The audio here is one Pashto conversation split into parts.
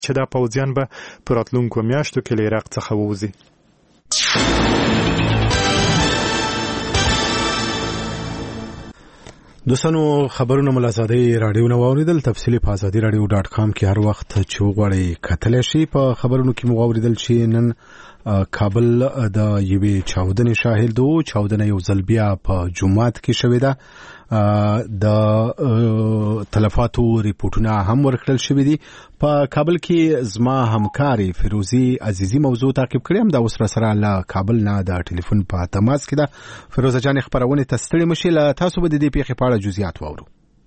چې دا پوځیان به په راتلونکو میاشتو کې له عراق څخه ووځي. دوستانو خبرونه ملازادي رادیو نو اوریدل. تفصیلی په azadiradio.com کې هر وخت چې وغواړئ کتلی شي. په خبرونو کې مو اوریدل چې نن کابل د یوې چاودنې شاهد وو. چاودنه یو ځل بیا په جمعات کې شوې ده. د تلفاتو ریپورتونه هم ورکړل شوې دي. په کابل کې زما همکاري فیروزي عزیزی موضوع تعقیب کړم. دا اوس سره له کابل نه د ټلیفون په تماس کې ده. فیروزه جان خبرونه تستړي مشي له تاسو به د دې پیښې په اړه جزئیات واورو.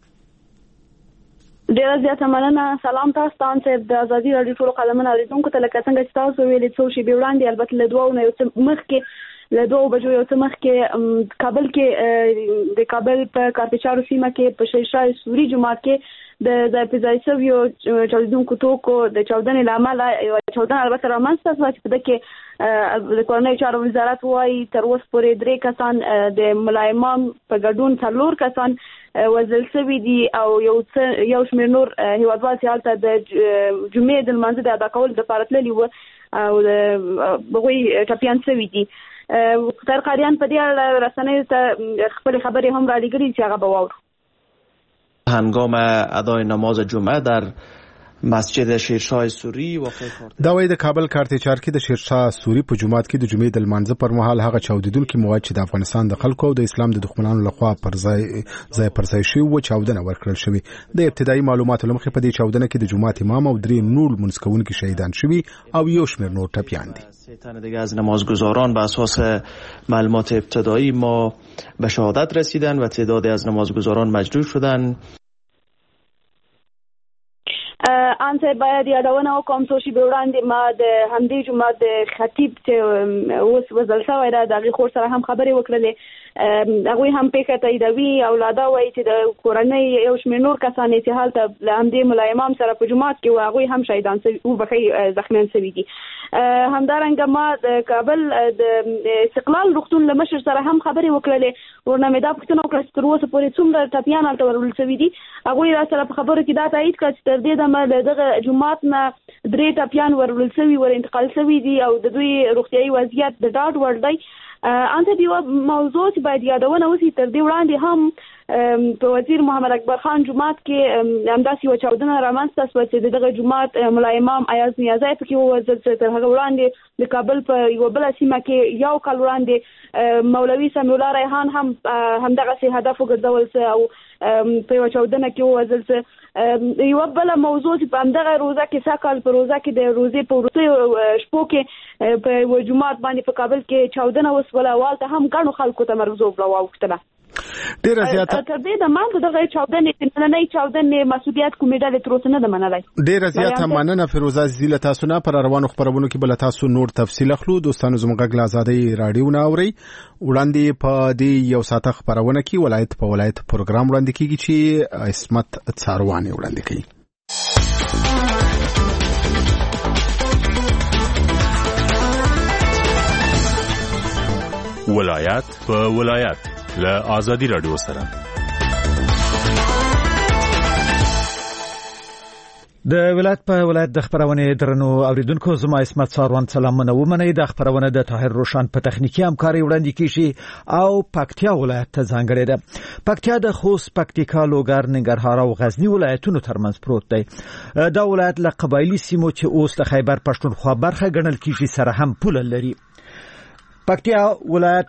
ډیره زیاته مننه. سلام تاسو ته د ازادي رادیو ټول قلمونه اوریدونکو ته. لکه څنګه چې تاسو ویلي څو شی به وړاندې البته له دوه نه مخکې له 2 بجو یو څه مخکې کابل کې د کابل په کارپچارو سیمه کې په شیشای سوري جماعت کې د پیزایسو یو چاودونکو توکو د چاودنې لامل یو چاودنه البته رامنځته شوه چې په دغه کې د کورنۍ چارو وزارت وايي تر اوسه پورې 3 کسان د ملایمان په ګډون 4 کسان وزل شوي دي او یو شمېر نور هیوادوال چې هلته د جمعې د لمانځه د ادا کولو دپاره تللي وو او هغوی ټپیان شوي دي. ترقاریان په دې اړه رسنیو ته خپل خبرې هم را لېږلي چې هغه به واورو. هنگام ادای نماز جمعه در مسجد شیرشاه سوری واقع دا وایي د کابل کارتچار کې د شیرشاه سوری په جمعات کې د جمعې د لمانځه پر مهال هغه چاودیدونکي مواد چې د افغانستان د خلکو او د اسلام د دښمنانو لخوا پر ځای شوي و چاودنه ورکړل شوې. د ابتدایي معلوماتو له مخې په دې چاودنه کې د جمعات امام او 3 نور منځ کوونکي شهیدان شوي او یو شمېر نور ټپیان دي. 3 تن دیگه از نمازگزاران به اساس معلومات ابتدایی ما به شهادت رسیدن و تعدادی از نمازگزاران مجروح شدن. انته باید یادونه وکم څو شی به وړاندې ما د همدې جمعه د خطیب چې اوس وزل شوی دا د خور سره هم خبرې وکړلې. هغوی هم پیښه تاییدوي او لادا وایي چې د کورنۍ یو شمېر نور کسان چې هلته له همدې ملا امام سره په جمعات کې وو هغوی هم شهیدان شوي وبخښئ زخمیان شوي دي. همدارنګه ما د کابل د استقلال روغتون له مشر سره هم خبرې وکړلې. ورنه مې دا پوښتنه وکړه چې تر اوسه پورې څومره ټپیان هلته ورول شوي دي. هغوی را سره په خبرو کې دا تایید کړه چې تر دې دمه له دغه جمعات نه 3 ټپیان ورول شوي ور انتقال شوي دي او د دوی روغتیایي وضعیت د ډاډ وړ دی. انته دیو موضوع چې باید یادونه وشي تر دې وړاندې هم په وزیر محمد اکبر خان جمعات کې همداسې یو چاودنه رامنځته شوه چې دغه جمعات ملا امام ایاز نیازی پکې ووژل شو. تر هغه وړاندې د کابل په یوه بله سیمه کې یو کال وړاندې مولوي سمیع الله ریحان هم همدغسې هدف وګرځول شو او په یوه چاودنه کې ووژل شو. یوه بله موضوع چې په همدغه روزه کې سږ کال په روزه کې د روزې په وروستیو شپو کې په یوه جومات باندې په کابل کې چاودنه وسوله. والته هم ګڼو خلکو ته مرګ زوبله واوښتله. ډیره زیاته تر دې د مان دغه چاودنې نننۍ چاودنې مسؤلیت کومې ډلې تر اوسه نه ده منلی. ډیره زیاته مننه فیروزه عزیزي له تاسو نه. پر روانو خبرونو کې بل تاسو نور تفصیل اخلو. دوستانو زموږ غږ له ازادۍ رادیو نه اورئ. وړاندې په دې یو ساعته خبرونه کې ولایت په ولایت پروګرام وړاندې کیږي چې عصمت څارواني وړاندې کوي. ولایت په ولایت له ازادي رادیو سره د ولایت په ولایت د خبرونه درنو اوریدونکو زما عصمت څاروان سلامونه ومنئ. د خبرونه د طاهر روشن په تخنیکی همکاري وړاندې کیږي او پکتیا ولایت ته ځانګړې ده. پکتیا د خوست، پکتیکا، لوګر، ننګرهار او غزنی ولایتونو ترمنځ پروت دی. دا ولایت له قبایلی سیمو چې اوس د خیبر پښتونخوا برخه ګڼل کیږي سره هم پوله لري. پکتیا ولایت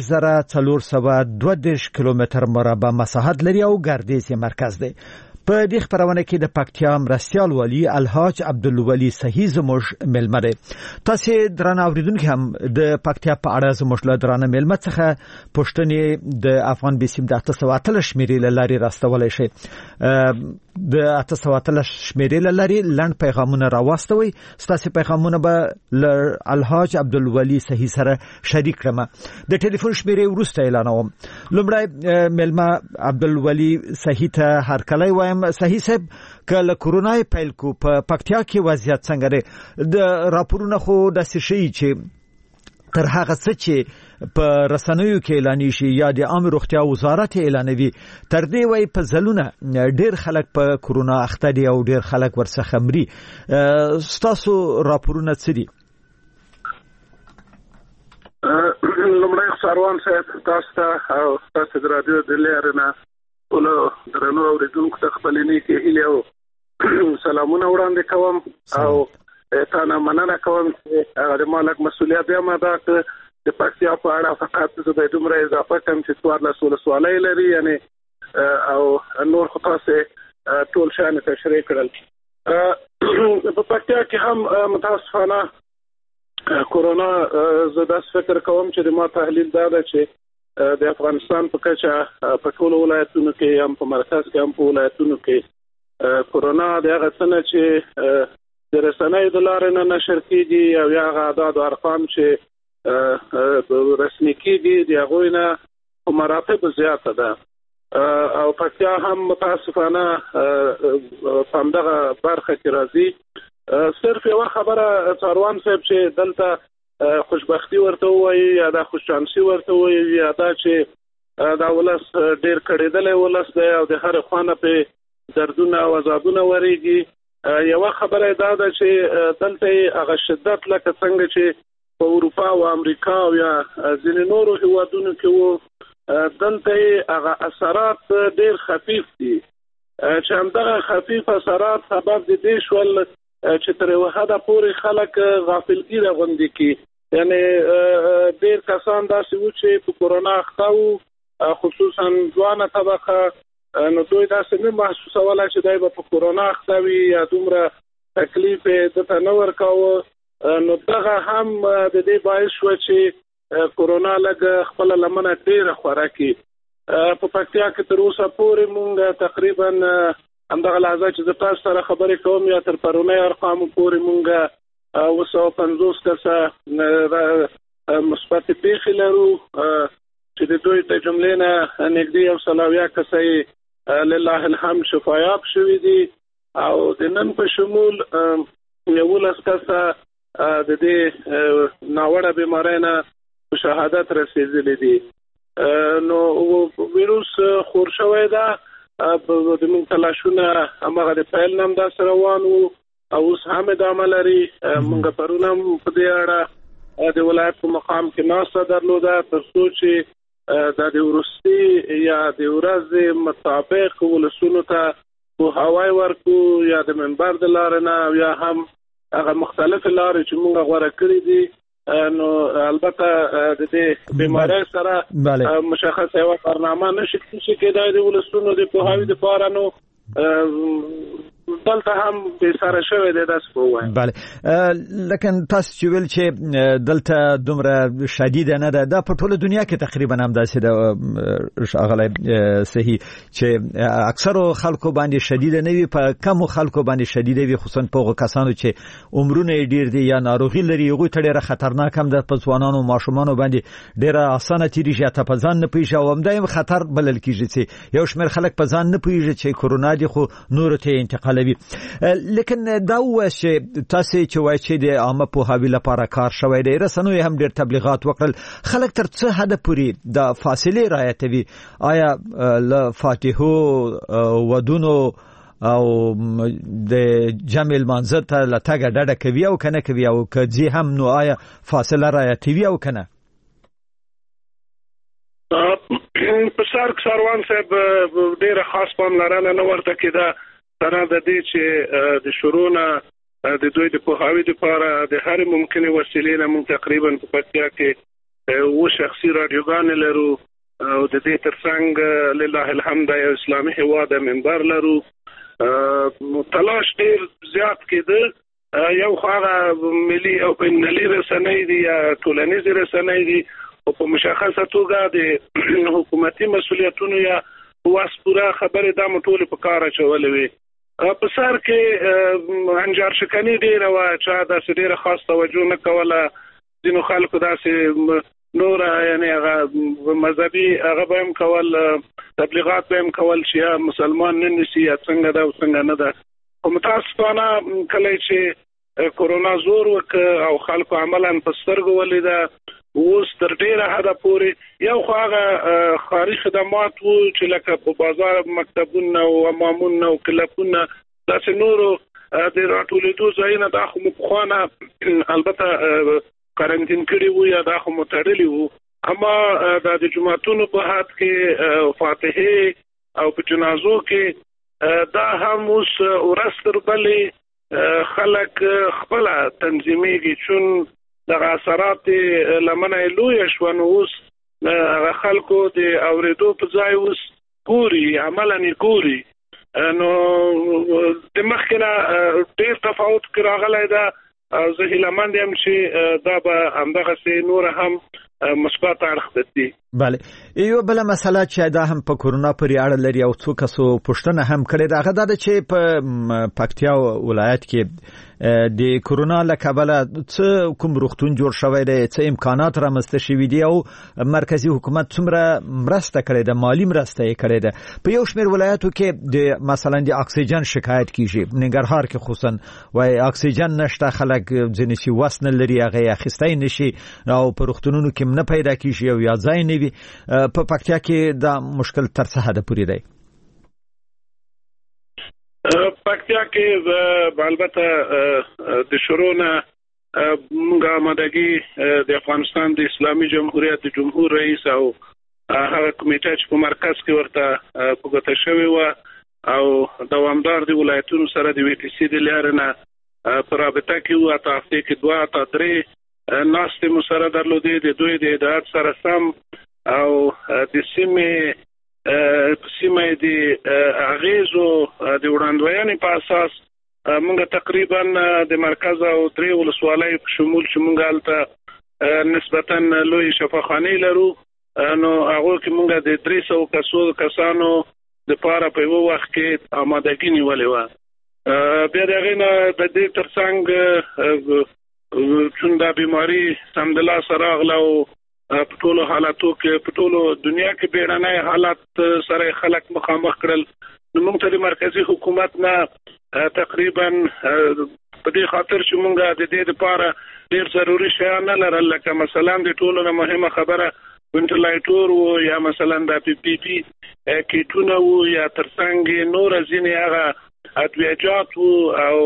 4432 کیلومتر مربع مساحت لري او ګردیز مرکز دی. په دې خبرونه کې د پکتیا مرستیال والی الحاج عبدالولی صحیح زموږ ملمه دی. تاسو درنه اوریدونکو هم د پکتیا په اړه زموږ له درنه ملمه څخه پوښتنې د افغان بیسیم د 813 شمیرې لاري راستولای شي. د 813 شمیرې لاري لند پیغامونه راوستوي. ستاسو پیغامونه به الحاج عبدالولی صحیح سره شریک کړم. د ټلیفون شمیرې ورسته اعلانوم. لومړی ملمه عبدالولی صحیح ته هر کله وایم صحیح صاحب کله کورونا پیل کو په پکتیا کې وضعیت څنګه دی؟ د راپورونه خو د شي چې تر هغه څه چې په رسنیو کې اعلان شي یا د عامه روغتیا وزارت اعلانوي تر دې وای په ځلونه ډېر خلک په کورونا اخته دي او ډېر خلک ورڅخه مري. ستاسو راپورونه څه دي؟ لومړی ساروان صاحب تاسو ته او تاسو د رادیو د لارنه ټولو درنو اوریدونکو ته خپل نیکې هیلې او سلامونه وړاندې کوم او تاسو مننه کوم چې هغه مالک مسؤلیت یې ماده د پکتیا په اړه فقط د دومره اضافه کوم چې سوالای لري یعنی او نور خاصه ټول شان تشریح کړل. په پکتیا کې هم متاسفانه کورونا زده فکر کوم چې د ما تحلیل دا ده چې د افغانستان په کچه په ټولو ولایتونو کې هم په مرکز کې هم په ولایتونو کې کورونا د هغه څه نه چې د رسنیو د لارې نه نشر کېږي او یا هغه اعداد او ارقام چې رسمي کېږي د هغوی نه په مراتب زیاته ده او پکتیا هم متاسفانه په همدغه برخه کې راځي. صرف یو خبره څاروان صاحب چې دلته خوشبختی ورته وایي یا دا خوششانسي ورته وایي یا دا چې دا ولس ډېر کړېدلی ولس دی او د هرې خوانه پې دردونه او عذابونه ورېږي. یوه خبره دا ده چې دلته یې هغه شدت لکه څنګه چې په اروپا او امریکا او یا ځینې نورو هیوادونو کې وو دلته یې هغه اثرات ډېر خفیف دي چې همدغه خفیف اثرات سبب د دې شول چې تر یوه حده پورې خلک غافلګیره غوندې کړي. یعنې ډېر کسان داسې وو چې په کورونا اخته وو خصوصا ځوانه طبقه نو دوی داسې نه محسوسوله چې دی به په کورونا اخته وي یا دومره تکلیف یې دته نه ورکاوه. نو دغه هم د دې باعث شوه چې کورونا لږ خپله لمنه ډېره خوره کړي. په پکتیا کې تر اوسه پورې مونږ تقریبا همدغه لحظه چې زه تاسو سره خبرې کوم یا تر پرونۍ ارقامو پورې مونږ 250 کسه مثبتې پیښې لرو چې د دوی د جملې نه نږدې 100 کسه لله الحمد شفایاب شوي دي او د نن په شمول 11 کسه د دې ناوړه بیمارۍ نه شهادت رسېدلي دي. نو ویروس خور شوی ده د موږ تلاشونه هماغه د پیل نه همداسې روان وو او اوس هم ادامه لري. موږ پرون هم په دې اړه د ولایت په مقام کې ناسته درلوده تر څو چې دا د وروستي یا د ورځې مطابق ولسونو ته پوهاوی ورکړو یا د منبر د لارې نه یا هم هغه مختلفې لارې چې موږ غوره کړي دي. نو البته د دې بیمارۍ سره مشخصه یوه کارنامه نشي کېدای د ولسونو د پوهاوي دپاره نو دلته هم بې سره شوی دی داسې به ووایم. بله لکن تاسو چې ویل چې دلته دومره شدیده نه ده دا په ټوله دنیا کې تقریبا همداسې ده ښاغلی صحیح چې اکثرو خلکو باندې شدیده نه وي په کمو خلکو باندې شدیده وي خصوصا په هغو کسانو چې عمرونه یې ډېر دي یا ناروغي لري هغوی ته ډېره خطرناک هم ده په ځوانانو ماشومانو باندې ډېره اسانه تېرېږي حتی په ځان نه پوهېږي او همدا هم خطر بلل کېږي چې یو شمېر خلک په ځان نه پوهېږي چې کورونا دي خو نورو ته یې انتقال لیکن دا وایي چې تاسو چې وایي چې د عامه پوهاوي لپاره کار شوی دی رسنیو هم ډېر تبلیغات وکړل خلک تر څه حده پورې د فاصلې رعایتوي آیا له فاتحو ودونو او د جمع لمانځه ته له تګه ډډه کوي او که نه کوي او که ځي هم نو آیا فاصله رعایتوي او که نه؟ په سر ساروان صاحب ډېره خاص پاملرنه نه ورته کېده سره د دې چې د شروع نه د دوی د پوهاوي دپاره د هرې ممکنې وسیلې نه موږ تقریبا په پکتیا کې 7 شخصي راډیوګانې لرو او د دې تر څنګ لله الحمد یو اسلامي هېواد منبر لرو. تلاش ډېر زیات کېده یو خو هغه ملي او بینالمللي رسنۍ دي یا ټولنیزې رسنۍ دي او په مشخصه توګه د حکومتي مسؤلیتونو یا واس پوره خبرې دا مو ټولې په کار اچولې وې. په سر کې انجار شکني ډېره وه چا داسې ډېره خاص توجه نه کوله ځینو خلکو داسې نوره یعنې هغه مذهبي هغه به هم کول تبلیغات به هم کول چې یا مسلمان نه نیسي یا څنګه ده او څنګه نه ده. خو متاسفانه کله چې کورونا زور وکړ او خلکو عملا په سترګو ولیده اوس تر ډیره حد پورې یو خو هغه خاري خدمات وو چې لکه په بازار مکتبونه او امامونه او کلبونه داسې نورو د راټولېدو ځایونه دا خو مخونه البته کارنټین کړي وو یا دا خو متړلي وو اما د جمعتونو په حد کې فاتحه او په جنازو کې دا هم اوس ورستر بلې خلک خپل تنظیمېږي چون د اثرات لمنه لوی شون اوس هغه خلکو د اوریدو په ځای اوس ګوري عملاً ګوري نو د مخکنه ډېر تفاوت راغلی دا زه هیلهمند یم چې دا به همدغسې نور هم مثبت اړخ دي. بله یو بل مسله چې دا هم په کورونا پورې اړه لري او څو کسو پوښتنه هم کړې ده هغه دا چې په پکتیا ولایت کې د کورونا له کبله څه کوم روغتون جوړ شوی دی څه امکانات رامنځته شوي دي او مرکزی حکومت څومره مرسته کړې ده مالی مرسته یې کړې ده په یو شمېر ولایتو کې د مثلا د اکسیجن شکایت کیږي ننګرهار کې خصوصا وای اکسیجن نشته خلک ځینې شي وس نه لري هغه اخیستی نشي او په روغتونونو کې نه پیدا کیږي او یا ځای نه وي په پکتیا کې دا مشکل تر څه حد پورې دی پکتیا کې البته د شروع موږ آمادګي د افغانستان د اسلامي جمهوریت د جمهور رئیس او هغه کمیټه چې په مرکز کې ورته پوښتنه شوې و او دوامدار د ولایتونو سره د وی ټی سي د لارنه پر رابطه کې و اته هفته کې 2 تا 3 ناستې مو سره درلودې د دوی د ادارات سره سم او د سیمه د اغیزو د وړاندوینې په اساس موږ تقریبا د مرکز او 3 ولسوالۍ په شمول چې موږ هلته نسبتا لوی شفاخانې لرو نو هغه کې موږ د 300 کسانو د پاره په یو وخت کې آمادګي نیولې و بیا دغه نه د دې ترڅنګ چون دا بیماری سمدلا سره غلو په ټولو حالاتو کې په ټولو دنیا کې بیړنۍ حالات سره خلک مخامخ کړل نو موږ ته د مرکزی حکومت نه تقریبا په دې خاطر چې موږ د دې لپاره ډېر ضروري شیان لرل لکه مثلا د ټولو نه مهمه خبره وینټیلیټور او یا مثلا د پی پی کیټونه او یا ترڅنګ نور ځینې هغه ادویجات او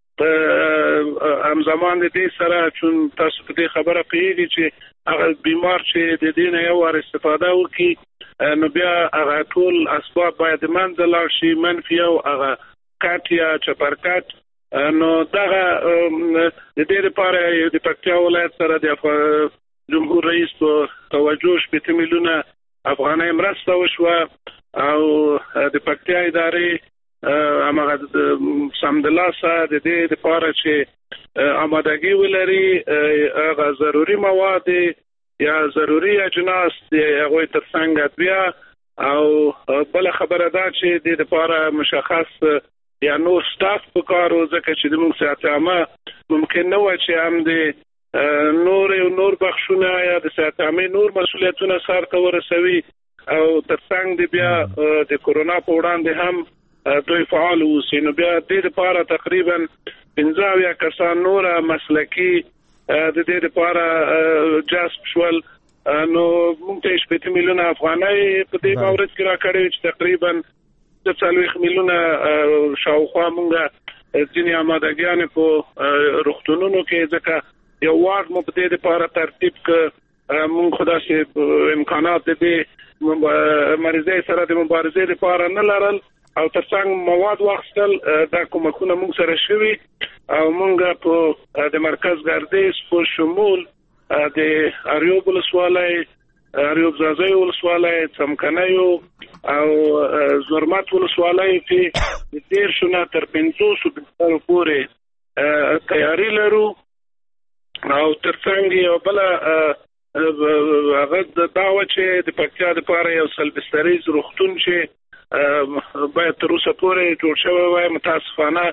همزمان د دې سره چون تاسو په دې خبره پیږي چې هغه بیمار چې د دې نه یو ور استفاده وکړي نو بیا هغه ټول اسباب باید منځ لاړ شي منفي او هغه کاټ یا چپرکاټ نو دغه د دې لپاره د پکتیا ولایت سره د جمهور رئیس په توجه 8 میلیونه افغانۍ مرسته وشوه او د پکتیا ادارې امغه سمدلاسه د دې لپاره چې آمادګي ولري هغه ضروري مواد یا ضروري اجناس هغه ترڅنګ ادویه او بل خبره ده چې د لپاره مشخص یا نور سټاف په کارو ځکه چې د موږ ساعت عامه ممکن نه و چې هم د نور بخښونه یا د ساعت عامه نور مسولیتونه سره ورسوي او ترڅنګ د بیا د کورونا په وړاندې هم دوی فعال اوسي نو بیا د دې لپاره تقریبا 15 کسان نور مسلکی د دې لپاره جذب شول نو موږ ته 8 میلیونه افغانۍ په دې مورد کې راکړې چې تقریبا 40 میلیونه شاوخوا موږ ځینې آمادګیان په روغتونونو کې ځکه یو وارد مو په دې لپاره ترتیب ک موږ خدای امکانات دې مریضۍ سره د مبارزې لپاره نه لرل او ترڅنګ مواد واخستل دا کومکونه موږ سره شوي او موږ په د مرکز ګردیز په شمول د اریوب ولسوالۍ اریوب زازی ولسوالۍ څمکنیو او زرمت ولسوالۍ کې د 13 تر 500 پورې تیاری لرو او ترڅنګ یو بل هغه داوا چې د پکتیا لپاره یو سلبستریز روغتون چې باید تر اوسه پورې جوړ شوی وای متاسفانه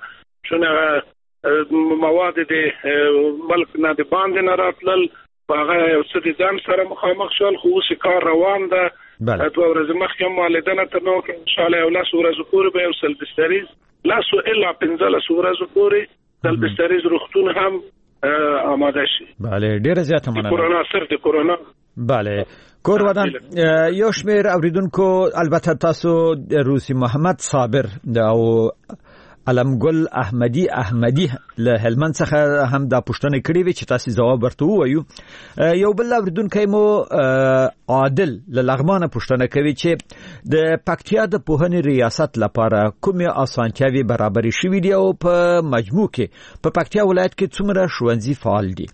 چې مواد د ملک نه د باندې نه راتلل هغه یو څه ځان سره مخامخ شول خو اوس کار روان ده دوه ورځې مخکې مالدنه ته نو ان شاء الله یو لاس ورځې پورې به یو سلبستریز لاسو الا 15 ورځې پورې سلبستریز روغتون هم آماده شي. بله ډیره زیاته مننه. کرونا صرف د کرونا. بله کور ودان یو شمیر اوریدونکو البته تاسو روسی محمد صابر او علمګل احمدی له هلمند څخه هم دا پوښتنه کړې وي چې تاسو جواب ورته وایو. یو بل اوریدونکو مو عادل له لغمانه پوښتنه کوي چې د پکتیا د پوهنې ریاست لپاره کومه اسانتیاوي برابرې شوې دي او په مجموع کې په پکتیا ولایت کې څومره ښوونځي فعال دي؟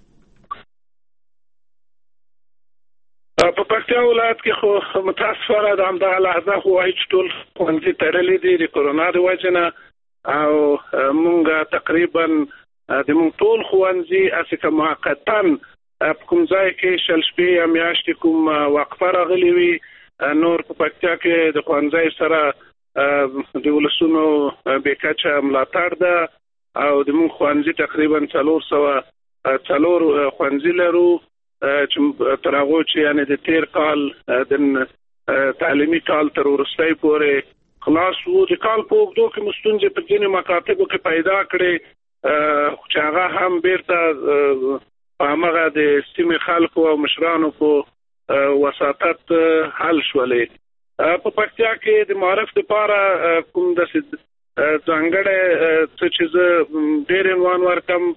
په پکتیا ولایت کې خو متاسفانه د همدغه لحظه خو هیڅ ټول ښوونځي تړلي دي د کرونا د وجې نه، او مونږ تقریبا د مونږ ټول ښوونځي اسې که موقتا په کوم ځای کې شل شپې یا میاشتې کوم وقفه راغلې وي، نور په پکتیا کې د ښوونځي سره د ولسونو بې کچه ملاتړ ده او د مونږ ښوونځي تقریبا 404 ښوونځي لرو چې تر هغه چې یعنی د تیر کال د تعلیمي کال تر وروستۍ پورې خلاص وو. د کال په اوږدو کې مستونزې په ځینې مکاتبو کې پیدا کړې چې هغه هم بیرته په همغه د سیمې خلکو او مشرانو په وساطت حل شولې. په پکتیا کې د معرف لپاره کوم داسې ځانګړی څه چې زه ډېر عنوان ورکم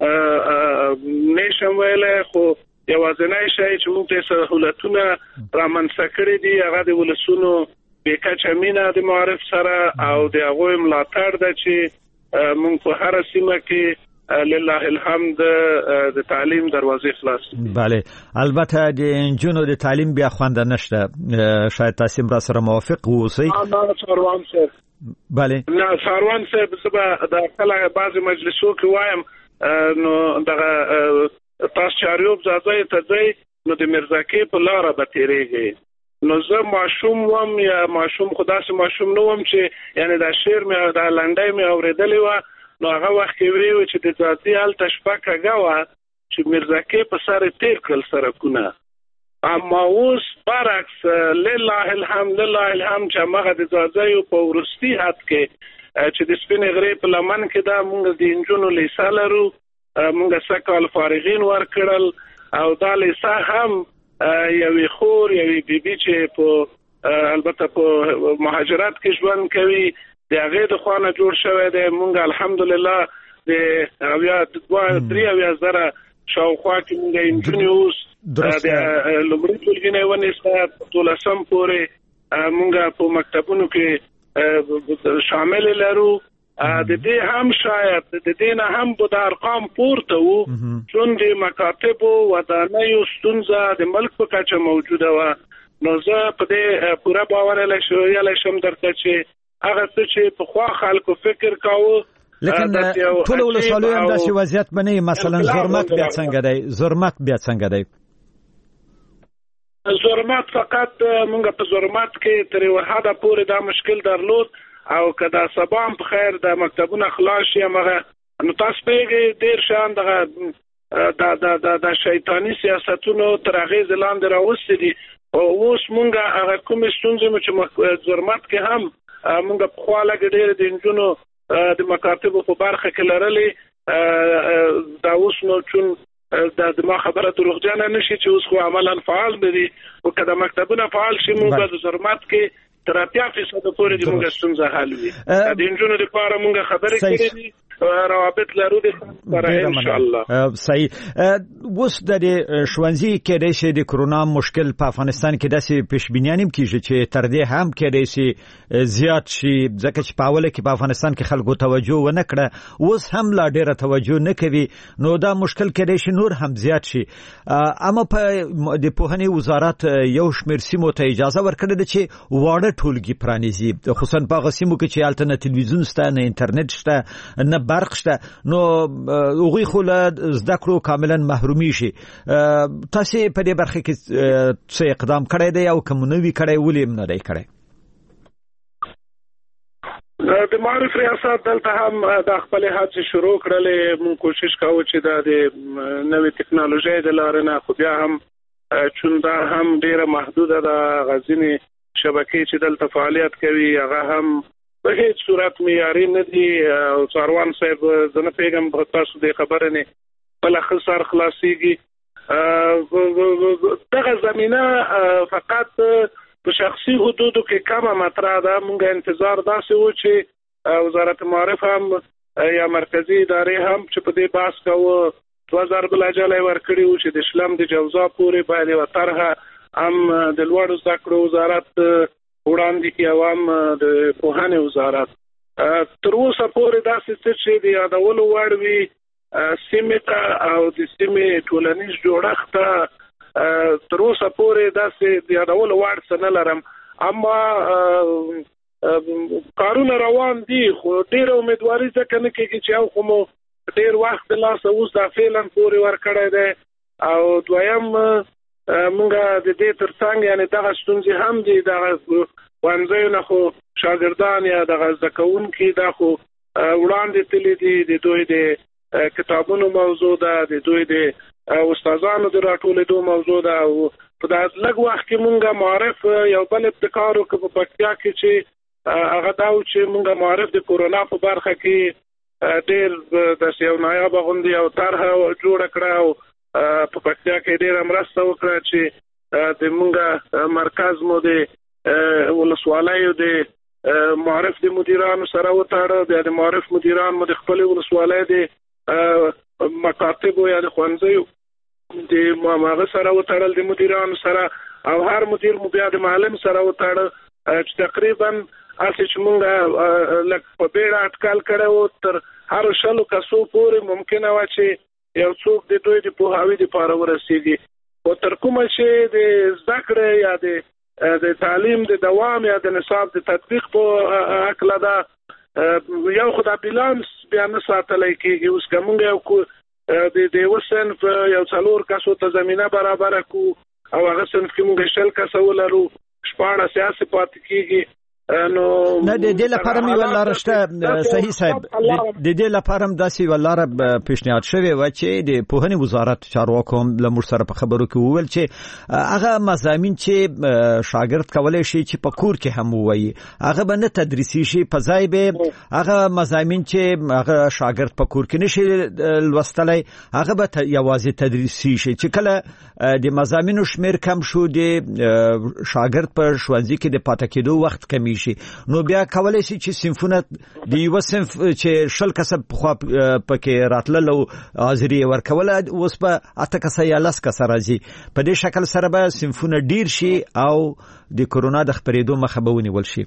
نشم ویلی، خو یوازینی شی چې موږ ته سهولتونه رامنځته کړي دي هغه د ولسونو بې کچه مینه د معارف سره او د هغوی ملاتړ ده چې موږ په هره سیمه کې لله الحمد د تعلیم دروازې خلاص. بله البته د نجونو د تعلیم بیا خوند نشته، شاید تاسو را سره موافق اوسئ. ساروان صاحب بله نه ساروان صاحب زه د کله بعض مجلسو کې وایم نو دغه تاسو چاریوب ځای ته ځئ نو د مرزاکې په لاره به تېرېږئ. نو زه ماشوم وم یا ماشوم خو داسې ماشوم نه وم چې یعنی دا شعر مې دا لنډۍ مې اورېدلې وه، نو هغه وخت کې وری و چې د ځاځي هلته شپه کږه وه چې مرزاکې په سر تېر کړل سرکونه. اما اوس برعکس لله الحمد چې همغه د ځاځیو په وروستي حد کې چې د سپینې غرې په لمن کې ده مونږ د نجونو لیسه لرو، مونږ سکال فارغین ورکړل او دا لیسه هم یوې خور یوې بیبي چې په البته په مهاجرت کې ژوند کوي د هغې د خوا نه جوړ شوی دی. مونږ الحمدلله د 2-3 زره شاوخوا کې مونږ نجونې اوس د لومړي ټولګي نه ونیسه 12 پورې مونږ په مکتبونو کې شامل لرو. د دې هم شاید د دې نه هم به د ارقام پورته وو چون د مکاتبو ودانیو ستونزه د ملک په کچه موجوده وه. نو زه په دې پوره باور یلی شم درته چې هغه څه چې پخوا خلکو فکر کاوه لیکن ټول ولسوالیو هم داسې وضعیت به نه وي. مثلا زرمت بیا څنګه دی؟ زرمت فقط مونږ په زرمت کې تر یوه حده پورې دا مشکل درلود او که دا سبا هم په خیر د مکتبونه خلاص شي همغه نو تاسو پوهېږئ ډېر شیان د شیطاني سیاستونو تر اغېزې لاندې راوستي دي. اوس مونږ هغه کومې ستونزې مو چې زرمت کې هم مونږ پخوا لږ ډېرې د نجونو د مکاتبو په برخه کې لرلې، دا اوس نو چون د ما خبره دروغجنه نشي چې اوس خو عملا فعال نه دي، او که د مکتبونه فعال شي مونږ د زرمت کې تر 80% پورې د مونږ ستونزه حل وي. د نجونو لپاره مونږ خبرې کړې دي، روابط لرو د سره ان شاء الله. صحیح. اوس د ښوونځي کې د کرونا مشکل په افغانستان کې داسې پیشبینیان هم کیږي چې تر دې هم کېدای شي زیات شي، ځکه چې په اوله کې په افغانستان کې خلکو توجه ونه کړه، اوس هم لا ډیره توجه نه کوي، نو دا مشکل کېدای شي نور هم زیات شي. اما په د پوهنې وزارت یو شمېر سیمو ته اجازه ورکړې ده چې واړه ټولګي پرانیزي، خصوصا په هغه سیمو کې چې هلته نه تلویزیون شته، نه انټرنیټ شته، نه برق شته، نو هغوی خو له زده کړو کاملا محرومي شي. تاسو په دې برخه کې څه اقدام کړی دی او کوم نوی کړی ولې نه دی کړی؟ د معرف ریاست دلته هم د خپل هڅې شروع کړلې. موږ کوشش کوو چې د نوې ټکنالوژۍ د لارې نه، خو بیا هم چون دا هم ډیره محدوده ده، غځینې شبکې چې دلته فعالیت کوي هغه هم په هیڅ صورت معیاري نه دي. او څاروان صاحب زه نه پوهېږم تاسو دې خبره نه بل خسر خلاصيږي. دغه زمينه فقط په شخصي حدودو کې کمه مطرح ده. موږ انتظار داسې و چې وزارت معارف هم یا مرکزی ادارې هم چې په دې بحث کوو 2000 بل اجازه ورکړي و چې د شلم د جوزا پورې باید و طرحه هم د لوړو زده کړو وزارت وړاندې کړي او هم د پوهنې وزارت تر اوسه پورې داسې څه چې د یادولو وړ وي سیمې ته او د سیمې ټولنیز جوړښت ته تر اوسه پورې داسې د یادولو وړ څه نه لرم. اما کارونه روان دي خو ډېره امیدواري ځکه نه کېږي چې یو خو مو ډېر وخت د لاسه اوس دا فعلا پورې ورکړی دی او دویم موږ د دې تر څنګ یعنې دغه ستونزې هم دي. دغه ښوونځیو نه خو شاګردان یا دغه زده کوونکي دا خو وړاندې تللي دي. د دوی د کتابونو موضوع ده، د دوی د استادانو د راټولېدو موضوع ده او په داسې لږ وخت کې مونږ معارف یو بل ابتکار وکړو په پکتیا کې چې هغه دا و چې مونږ معارف د کورونا په برخه کې ډېر داسې یو نایابه غوندې یو طرحه جوړه کړه او په پکتیا کې ډېره مرسته وکړه چې د مونږ مرکز مو د ولسوالیو د معارف د مدیرانو سره وتاړه. بیا د معارف مدیران مو د خپلې ولسوالۍ د مکاتبو یا د ښوونځیو د هغه سره وتړل د مدیرانو سره او هر مدیر مو بیا د معلم سره وتاړه چې تقریبا هسې چې مونږ لږ په بیړه اټکل کړی و تر هر 100 کسو پورې ممکنه وه چې یو څوک د دوی د پوهاوي دپاره ورسېږي. خو تر کومه چې د زده کړې یا د تعلیم د دوام یا د نصاب د تطبیق په هکله ده یو خو دا بیلانس بیا نه ساتلی کېږي. اوس که مونږ یو د یوه صنف یو 4 کسو ته زمینه برابره کړو او هغه صنف کې مونږ 20 کسه ولرو 14 سیاسي پاتې کېږي. نو نه د دې لپاره مې ولاره شته صحیح صاحب د دې لپاره هم داسې ولاره پیشنهاد شوی و چې د پوهنې وزارت چارواکو هم له موږ سره په خبرو کې وویل چې هغه مضامین چې شاګرد کولی شي چې په کور کې هم ووایي هغه به نه تدریسي شي په ځای به هغه مضامین چې هغه شاګرد په کور کې نشي لوستلی هغه به یوازې تدریسي شي. چې کله د مضامینو شمیر کم شو د شاګرد په ښوونځي کې د پاتې کېدو وخت کمی شي نو بیا کولای شي چې صنفونه د یو صنف چې 20 کسب خو پکې راتلل او حاضری ورکول اوس په 8 کسه یا 10 کسه راځي. په دې شکل سره به صنفونه ډیر شي او د کورونا د خپرېدو مخه به ونیول شي.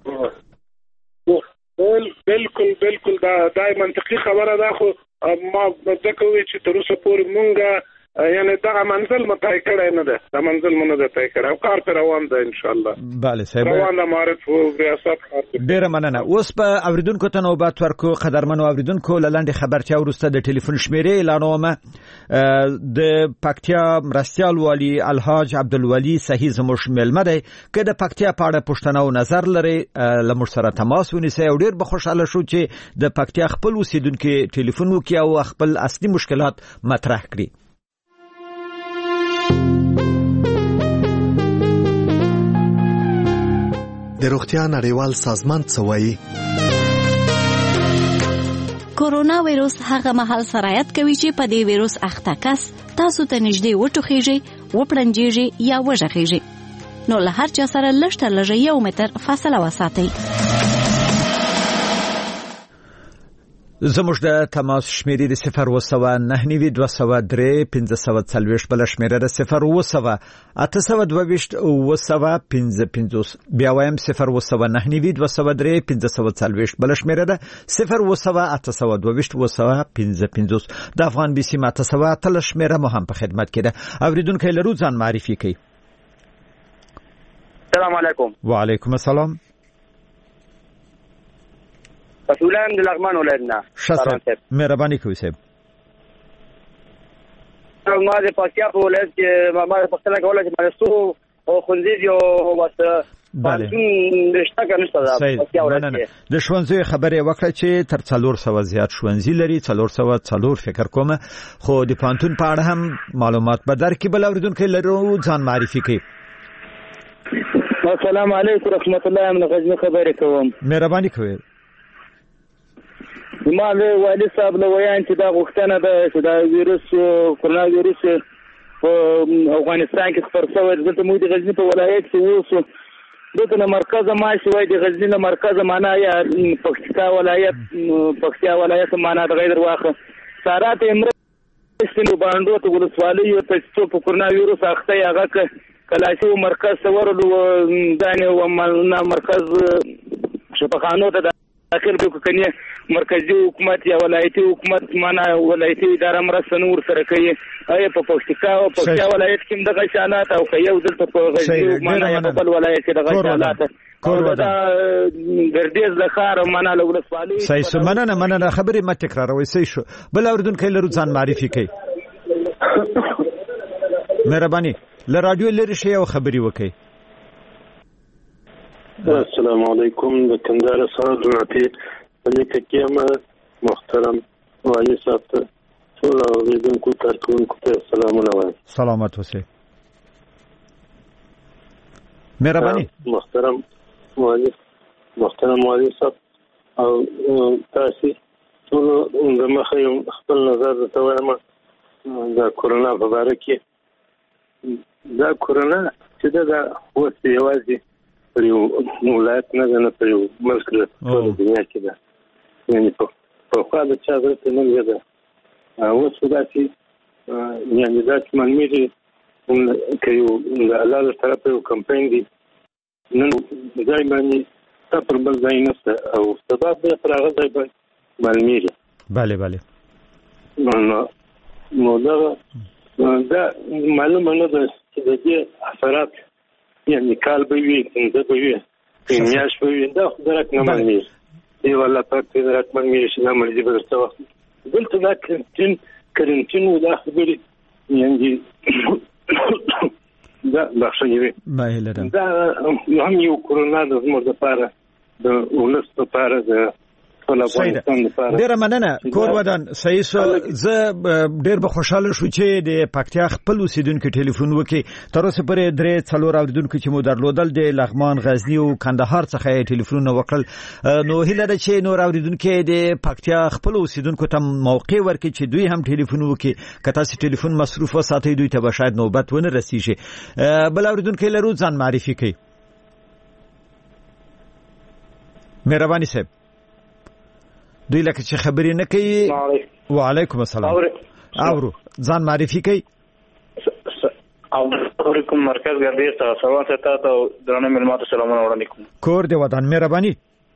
بالکل دا منطقي خبره ده. خو ما ځکه وی چې تر اوسه پورې مونږه یعنی دا منزل متای کړه نه ده. دا منزل مونږ نه تای کړه او کار پر روان ده ان شاء الله. bale صاحب روان ده معرف او ریاست کار. ډیر مننه. اوس په اوریدونکو ته نوبت ورکو. قدرمنو اوریدونکو لاندې خبرتیا ورسته د ټلیفون شمیرې اعلانومه د پکتیا مرستیال والی الحاج عبدالولی صحیح زموږ ملمه دی. که د پکتیا په اړه پوښتنه او نظر لري له موږ سره تماس ونیسئ او ډیر به خوشاله شو چې د پکتیا خپل اوسیدونکو ټلیفون وکړي او خپل اصلي مشکلات مطرح کړي. د روغتیا نړیوال سازمان څه وایي؟ کورونا وایروس هغه مهال سرایت کوي چې په دې وایروس اخته کس تاسو ته نږدې وټوخیږي، وپړنجیږي یا وژغیږي. نو له هر چا سره لږ تر لږه 1 متر فاصله وساتئ. زموږ د تماس شمیرې د 02992031540 بل شمیره د 080228555 بیا وایم 08992031540 بل شمیره ده 080228555 د افغان بي سي ماته سوا تل شمیره مو هم په خدمت کې ده. اوریدونکو لرو ځان معرفي کړئ. السلام علیکم. وعلیکم السلام. مسئولان د لغمان ولایتنا شاسته مهرباني کوئ صاحب. ما د پکتیا په ولایت کې ما پښتنه کوله چې مالستو او خنځیر یو واسه bale نشته کنيسته د پکتیا ولایت کې د ښوونځي خبره وکړه چې تر 400 زیات ښوونځي لري. 404 فکر کوم خو د پانتون په اړه هم معلومات به درکې. بل اوریدونکو لرو ځان معرفي کړئ. السلام علیکم رحمت الله من غزنی خبرې کوم. مهرباني کوئ. ما له والي صاحب له ویان چې دا غوښتنه ده چې دا ویروس کرونا ویروس په افغانستان کې خپور شوی دلته موږ د غزنی په ولایت کې اوسو دغه مرکز ما شوی د غزنی له مرکز معنا یا پکتیا ولایت معنا د غیر واخه سارات امر استنو باندې ته ولسوالۍ ته چې په کرونا ویروس اخته هغه کلاشي مرکز ورلو دانه و مرکز شفاخانو ته اخر به کني مرکزی حکومت یا ولایتي حکومت معنا ولایتي اداره مرسته نور سره کوي اي په پکتیا ولایت کې دغه شانات او یو دلته په غزنی معنا یا په بل ولایت کې دغه شانات دا ګردیز د خار معنا له ولسوالۍ صحیح مننه خبرې ما تکراروي صحیح شو بل اوردونکو لرو ځان معرفي کوي مهرباني له رادیو لري شي او خبري وکي السلام علیکم د کندهار سره جناتي ملک کیما محترم والی صاحب ته ټول اوریدونکو کارکونکو ته سلامونه وایم سلامت اوسئ مهرباني محترم والی صاحب او تاسو ټول د مخه خپل نظر ته وایم د کورونا په اړه کې دا کورونا چې دا اوس یوازې پر یو ولایت نه نه پر یو ملک په دنیا کې ده یعنی په خوا د چا ضرورت نه لري اوس دا چې یعنی دا چې منځي کوي د الله طرف یو کمپاین دی نن ځای باندې تاسو بل ځای نه او سبب به پر هغه ځای باندې بله نو دا معلومه نه ده چې د دې اثرات یعنی کال به وي څنګه به وي میاش به وي دا درک نه مانی دی والله پاتې درک مانی شي نه مرزي به درته وخت دلته دا کرنټین ودا خبري یعنی دا بخښنه ما هلره دا هم یو کورونا د زموږ لپاره د ولس لپاره د ډیر مننه کور ودان صحیح سو زه ډیر به خوشاله شو چې د پکتیا خپل اوسیدونکو ټلیفون وکي تر اوسه پرې درې څلور اوریدونکو چې مو درلودل د لغمان غزنی او کندهار څخه ټلیفون وکړل نو هیله ده چې نور اوریدونکو د پکتیا خپل اوسیدونکو ته موقع ورکړي چې دوی هم ټلیفون وکي کته چې ټلیفون مصروف وساتي دوی ته به شاید نوبت ونه رسیږي بل اوریدونکو لرو ځان معرفي کوي مهرباني صاحب دوی لکه چې خبرې نه کوي وعلیکم السلام اورو ځان معرفي کوي علیکم مرکز ګردیز ته سلام ستاسو ته درنه ملمات سلامونه وړاندې کوم کور دی ودان مهرباني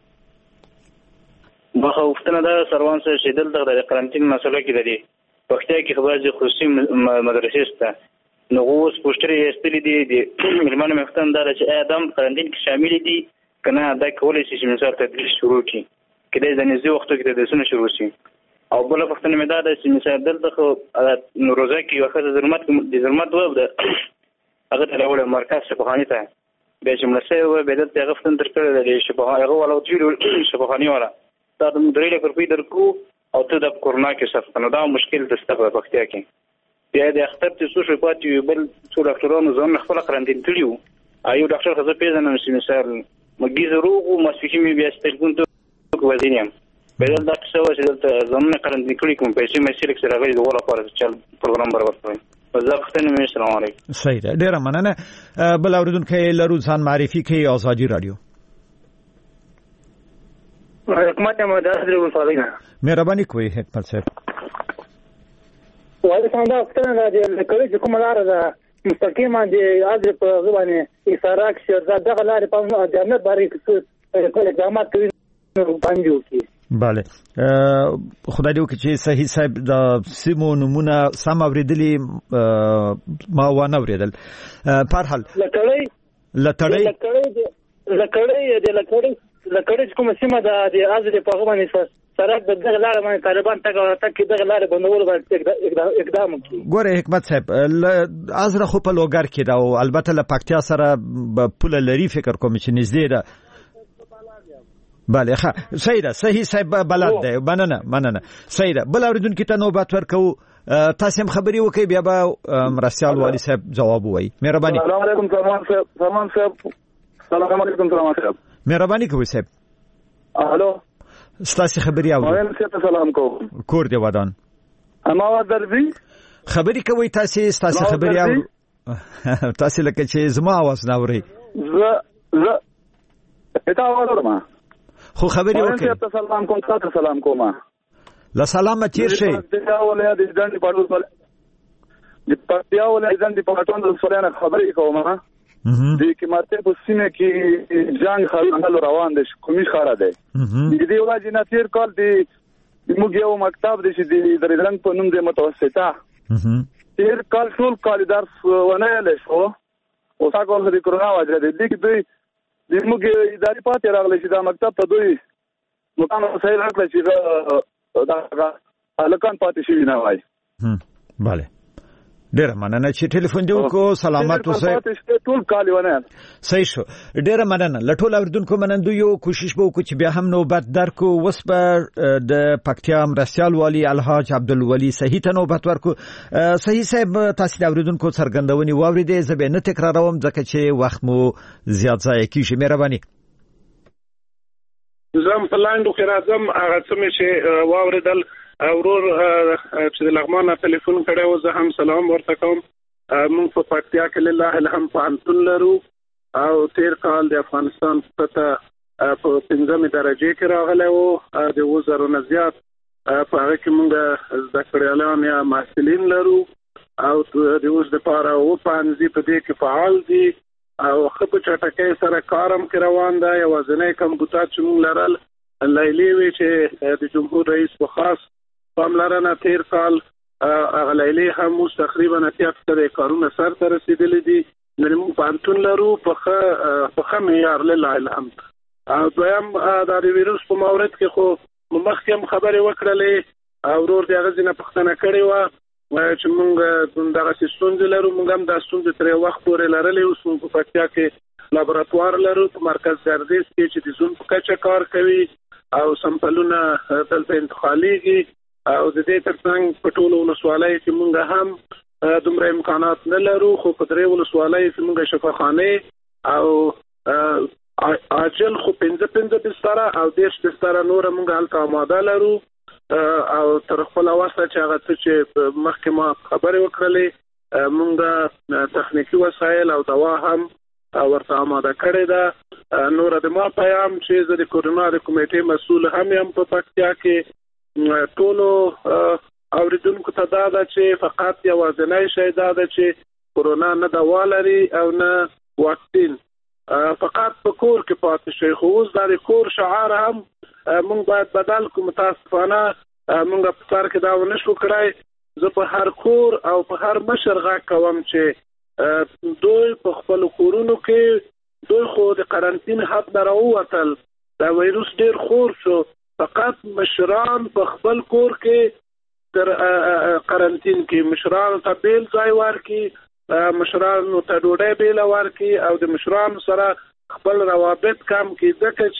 بخو وختنه دا سروان سره شیدل د قرنټین مسله کې دی پښتیا کې خبرې خصوصي مدرسې سته نو اوس پوسټري استلې دي ملمانه مختن دا چې ادم قرنټین کې شامل دي کنه دا کولای شي چې مثال تدریس شروع کړي کله د نږدې وختو کې د درسونو شروع شي او بل وختونه مې دا د مثال دلته خو روزه کې وخت د ظلمت و د هغه ته له مرکز شفاخاني ته به چې ملسه و به دلته غفتن تر کړه د شفاخاني هغه ولا تجربه شفاخاني ولا دا د درې لپاره په درکو او ته د کورونا کې صف کنه دا مشکل د ستفاده وختیا کې بیا د اختر ته څو شپاتې بل څو ډاکټرانو ځان خپل قرنټین کړیو ایو ډاکټر خزه پیژنم چې مثال مګیز روغ او مسفیکی مې بیا ستلګون وزینیم بدل دا څه و چې دلته زمونه قرنټین کړی کوم پیسې مې سلیکټ سره غوړي د ولا لپاره چې پروګرام برابر کړم وزاختنه مې سلام علیکم صحیح ده ډیر مننه بل اوریدونکو لرو ځان معرفي کوي آزادي رادیو حکومت مدرسې وصالینا مهرباني کوي حکمت صاحب وایي څنګه افتنه د کړي کوم لار ده مستقیما د اجر په غوانه اشاره کړه دغه لارې په جنت باندې څه اقدامات کوي باندې وکړي bale خدای دې وکړي چې صحیح صاحب د سیمو نمونه سم اوریدلی ما ونه اوریدل په هر حال لکړی کوم سیمه د ازل په غوښنه سره د دغه لار باندې طالبان تک دغه لار بندول باندې اقدام کوي ګوره حکمت صاحب ازره خو په لوګر کې دا او البته له پکتیا سره پوله لري فکر کوم چې نږدې ده bale صحیح صاحب بلد دی مننه صحیح ده بل اوریدونکو ته نوبت ورکو تاسو هم خبري وکي بیا به مرسیال والی صاحب جواب وایي مهرباني السلام علیکم سلام صاحب مهرباني کوي صاحب الو ستاسو خبري اورو وایم ته سلام کوم کور دی ودان اما درځي خبري کوي تاسو خبري اورو تاسو لکه چې زما आवाज نه اوري ز اته اورم خو خبري وکړه وایم ته سلام کوم تاسو سلام کوم لا سلام تیر شي دا ولې د ځان په اړه د پاتیا ولې ځان په اړه د سولانه خبري کوم د حکومت په سینه کې جنگ خلل روان دي کومي خاره ده د دې ولاجی نه تیر کال دی موږ یو مکتب د شې د رنګ په نوم د متوسطه تیر کال ټول کال درس ونه لښو او څنګه د کرونا وجه د دې کې د موږ اداري پاتې راغلی چې دا مکتب ته دوی مقام صحیح راکړي چې دا الکان پاتې شي نه وای bale ډیر مننه چې ټلیفون دی وکړو سلامات اوسئ ټول کالیونه صحیح شو ډیر مننه لټول اوردونکو منندو یو کوشش به وکړو چې بیا هم نوبت درکو وسپر د پکتیا مرستيال والی الحاج عبدالولی صحیح ته نوبت ورکو صحیح صاحب تاسو د اوردونکو څرګندونې واوریدې زه به نه تکراروم ځکه چې وخت مو زیات ضایع کیږي مهرباني زم په لاندو کې راځم هغه څه چې واوریدل اورور چې د لغمان ټلیفون کړو زه هم سلام ورته کوم موږ په پکتیا کې لله الحمد پانتون لرو او تیر کال د افغانستان په 15 درجه کې راغلی وو د وزرو نه زیات په هغه کې موږ زده کړیالان یا محصلین لرو او د اوس لپاره و پانځي په دې کې فعال دي او خپ چټکۍ سره کارم کې روان دی یوازینی کمپیوټر چې موږ لرل لیلی وی چې د جمهور رئیس په خاص پاملرنه تیر کال هغه لیلی هم تقریبا 80% کارونه سر ته رسیدلي دي نن موږ پانتون لرو په معیار له الحمد او دویم د ویروس په مورد کې خو مخکې خبرې وکړلې او ورور دی هغه ځنه پښتنه کړې و چې موږ دغه ستونزې لرو موږ هم د ستونزې تر وخت پورې لرلې اوس موږ په پکتیا کې لابراتوار لرو په مرکز ګردیز کې چې د زون په کچه کار کوي او سمپلونه دلته انتقالېږي او د دې ترڅنګ په ټولو ولسوالۍ کې موږ هم دومره امکانات نه لرو خو په درې ولسوالۍ کې موږ شفاخانه او عاجل خو 15 بستر او 10 بستر نور موږ هلته آماده لرو او تر خپل واسطه چې هغه چې مخکې ما خبرې وکړلې موږ تخنیکی وسایل او دوا هم ورته آماده کړې ده نور د ما پیغام چې د کورونا د کمیټې مسؤل هم په پکتیا کې ټولو اوریدونکو ته دا ده چې فقط یوازینی شی دا ده چې کورونا نه دوا لري او نه واکسین فقط په کور کې پاتې شي خو اوس د کور شعار هم موږ باید بدل کوو متاسفانه موږ په سر کې دا ونه شو کړای زه په هر کور او په هر مشر غږ کوم چې دوی په خپل کورونو کې دوی خو د قرنطین حد نه راووتل دا وایروس ډیر خور شو فقط مشران په خپل کور کې تر قرنطین کې مشران ته بیل ځای ورکي مشران ته ډوډۍ بیل ورکي او د مشران سره خپل روابط کم کې ځکه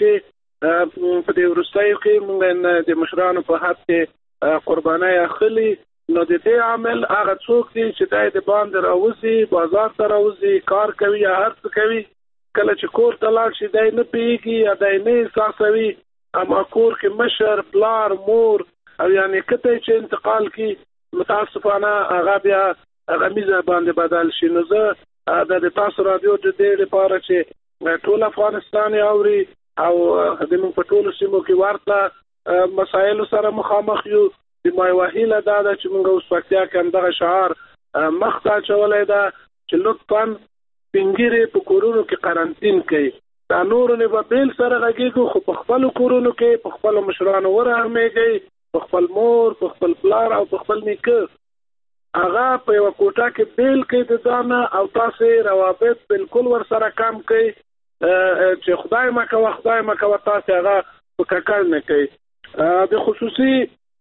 چې په دې ورستیو کې موږ د مشرانو په حق کې قرباني اخلي نو د دې عامل هغه څوک دي چې د باندې راوځي بازار ته راوځي کار کوي یا هر څه کوي کله چې کور ته لاړ شي دای نه پیږي یا دای نه احساسوي اما کور کې مشر پلار مور او یعنی کته چې انتقال کی متاسفانه هغه بیا غمیزه باندې بدل شي نو زه د تاسو رادیو د دې لپاره چې ټول افغانستان اوري او د موږ په ټولو سیمو کې ورته مسایل سره مخامخ یو د ما وحیله دا چې موږ اوس پکتیا کې همدغه شعار مخته چولای دا چې لطفاً پنګيري په کورونو کې قرنطین کوي دا نور نه په بیل سره غږیږي خو په خپل کورونو کې په خپل مشرانو ورهمېږي په خپل مور په خپل پلار او په خپل نیکه هغه په یو کوټه کې بیل کې د ځانه او تاسو روابط بالکل ور سره کم کوي چې خدای مکه تاسو هغه په ککړ نه کوي د خصوصي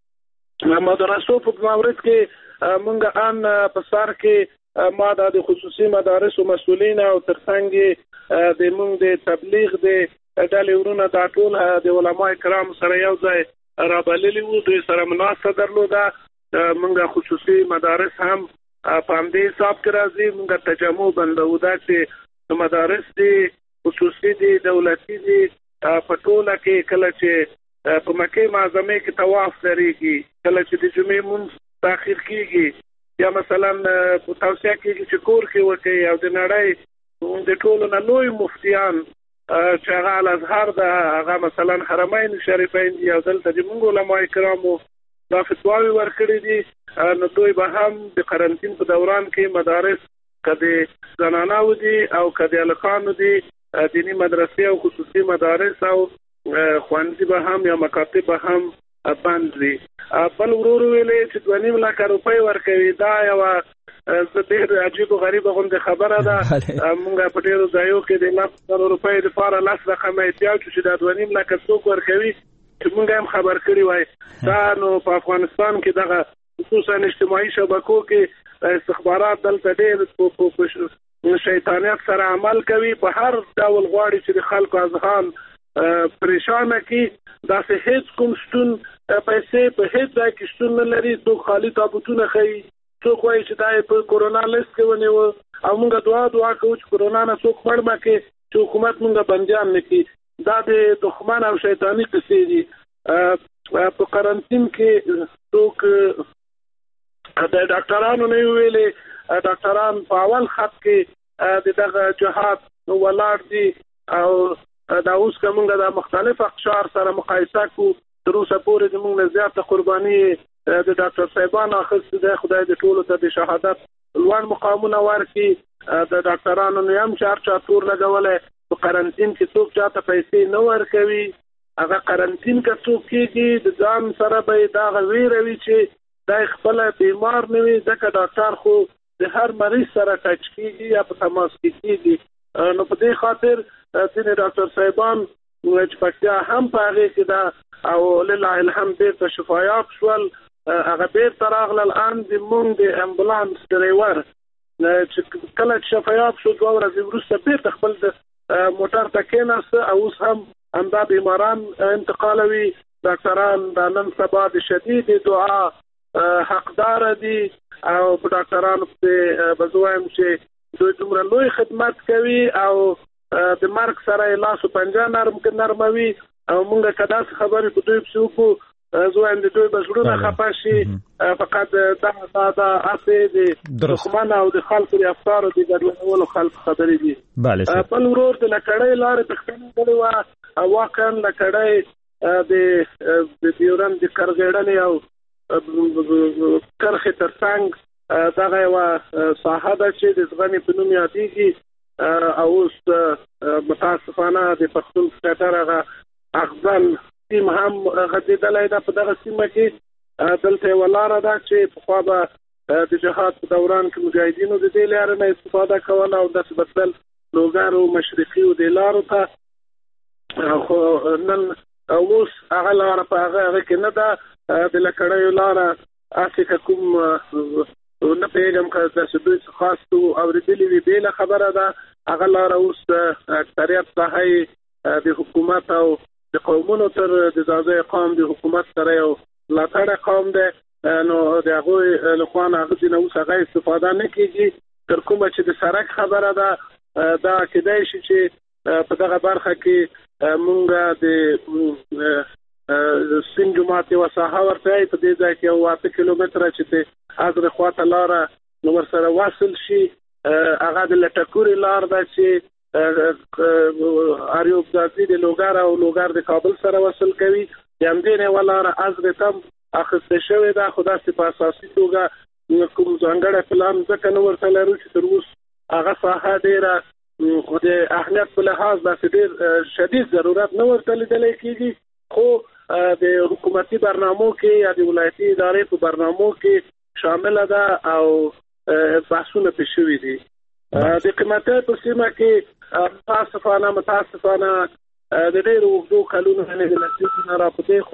مدرسو په مورد کې مونږ ان په سر کې ما د خصوصي مدارس او مسؤلین او ترڅنګ د مونږ د تبلیغ د ډلې ورونه د ټول د علماء کرام سره یو ځای رابللی وو دوی سره مناسبه درلوده مونږ خصوصي مدارس هم په همدې حساب کې راځي مونږ تجمع بندو دا چې مدارس دي خصوصي دي دولتي دي په ټوله کې کله چې په مکه معظمه کې طواف لريږي کله چې د جمعې مونږ تاخير کیږي یا مثلا په توصیه کې چې کور کې وکړي او د نړۍ د ټولو نه لوی مفتیان چې هغه الازهر ده هغه مثلا حرمین شریفین دي او دلته د موږ علماء کرامو دا فتواوی ورکړي دي نو دوی به هم د قرنطین په دوران کې مدارس کده زنانو دي او کده الکانو دي دینی مدرسې او خصوصي مدارس او خوانځي به هم یا مکاتب به هم بند وي. بل ورور ویلې چې 2.5 لک روپۍ ورکوي دا یو ډېر عجیب او غریب غونډه خبره ده. موږ په ډېرو ځایو کې د 100 روپۍ لپاره 10 رقم احتیاج چې دا 2.5 لک څوک ورکوي چې موږ هم خبر کړی وای. دا نو په افغانستان کې دغه خصوصا اجتماعي شبکو کې استخبارات دلته ډېر شیطانیت سره عمل کوي په هر ډول غواړي چې د خلکو اذهان پریشانه کی دا سه هیڅ کوم شتون پیسې په هیڅ ځای کې شتون نه لري. څوک خالی تابوتونه خي څوک وایي چې دا په کورونا لیست کې ونیو او موږ دعا کوو چې کورونا نه څوک مړ مکه چې حکومت موږ بنديان نکي. دا د دښمن او شیطانی قصې دي. په قرنطین کې څوک د ډاکټرانو نه ویلې ډاکټران په اول خط کې دغه جهاد ولاړ دي او دا اوس کومه د مختلف اقشار سره مقایسه کو تر اوسه پورې د موږ زیاته قرباني د ډاکټر صاحبان اخیسته د خدای د ټولو ته د شهادت لوړ مقامونه ورکړي. د ډاکټرانو نه هم چارچا تور لګولې په قرنطین کې څوک چاته پیسې نه ورکوي. هغه قرنطین کې څوک کېږي د ځان سره به دا غویروي چې دا خپل بیمار نه وي ځکه ډاکټر خو د هر مریض سره ټچ کېږي یا په تماس کېږي. نو په دې خاطر ځینې ډاکټر صاحبان چې پکې هم په هغه کې دا او لله الحمد ته شفایاب شول هغه بیرته راغلل. ان د مونږ د امبولانس ډرایور چې کله شفایاب شو 2 ورځې وروسته بیرته خپل موټر ته کېناست او اوس هم همدا بیماران انتقالوي. ډاکټران د نن سبا د شدید دعا حقدار دي او په ډاکټرانو په بزوایم چې دوی دومره لوی خدمت کوي او د مرګ سره لاس او پنجه نرموي او موږ کدا خبرې په دوی پسوکو زوین د دوی بشړونه خپاشي فقط دا اسې د دښمن او د خلکو د افکار او د ګډوډولو خلک خبرې دي. بل ورور د لکړې لارې تختنه کړې و او واقعا لکړې د دیورن د کرغړنې او کرخه ترڅنګ دغه یو ساحه ده چې د ځغني په نوم یادېږي او اوس متاسفانه د پښتون سټر هغه اخبل تیم هم غځېدلی ده په دغه سیمه کې. دلته ولاره ده چې پخوا به د جهاد په دوران کې مجاهدینو د دې لارې نه استفاده کوله او داسې بدل لوګارو مشرقي او د لارو ته خو نن اوس هغه لاره په هغه کې نه ده د لکړیو لاره اسې کوم نه پیغام که د سبوت خاص تو اوریدلې وی بیل خبره ده. هغه لاره اوس اکثریت صحای د حکومت او د قومونو تر د ځای قوم د حکومت سره یو لاتړه قوم ده نو د هغه لخوان هغه د نو څنګه استفاده نه کیږي. تر کومه چې د سرک خبره ده دا کېدای شي چې په دغه برخه کې مونږ د سپین جماعت و ساحه ورته په دې ځای کې 8 کیلومتره چې ازره خواته لاره نو ورسره واصل شي. هغه د لټکوري لار ده چې اریوب ځای د لوګار او لوګار د کابل سره وصل کوي. یم دې نه ولاره ازره تم اخسته شوی دا خدا سي په اساسي توګه کوم ځانګړی پلان ځکه نو ورته لرو چې تر اوسه هغه ساحه ډیره د اهمیت په لحاظ د ډیر شدید ضرورت نه ورته لیدل کېږي. خو د حکومتي برنامو کې یا د ولایتي ادارې په برنامو کې شامل ده او بحثونه پې شوي دي. د قیمتۍ په سیمه کې متاسفانه د ډېرو اوږدو کلونو د نسیب نه را په دې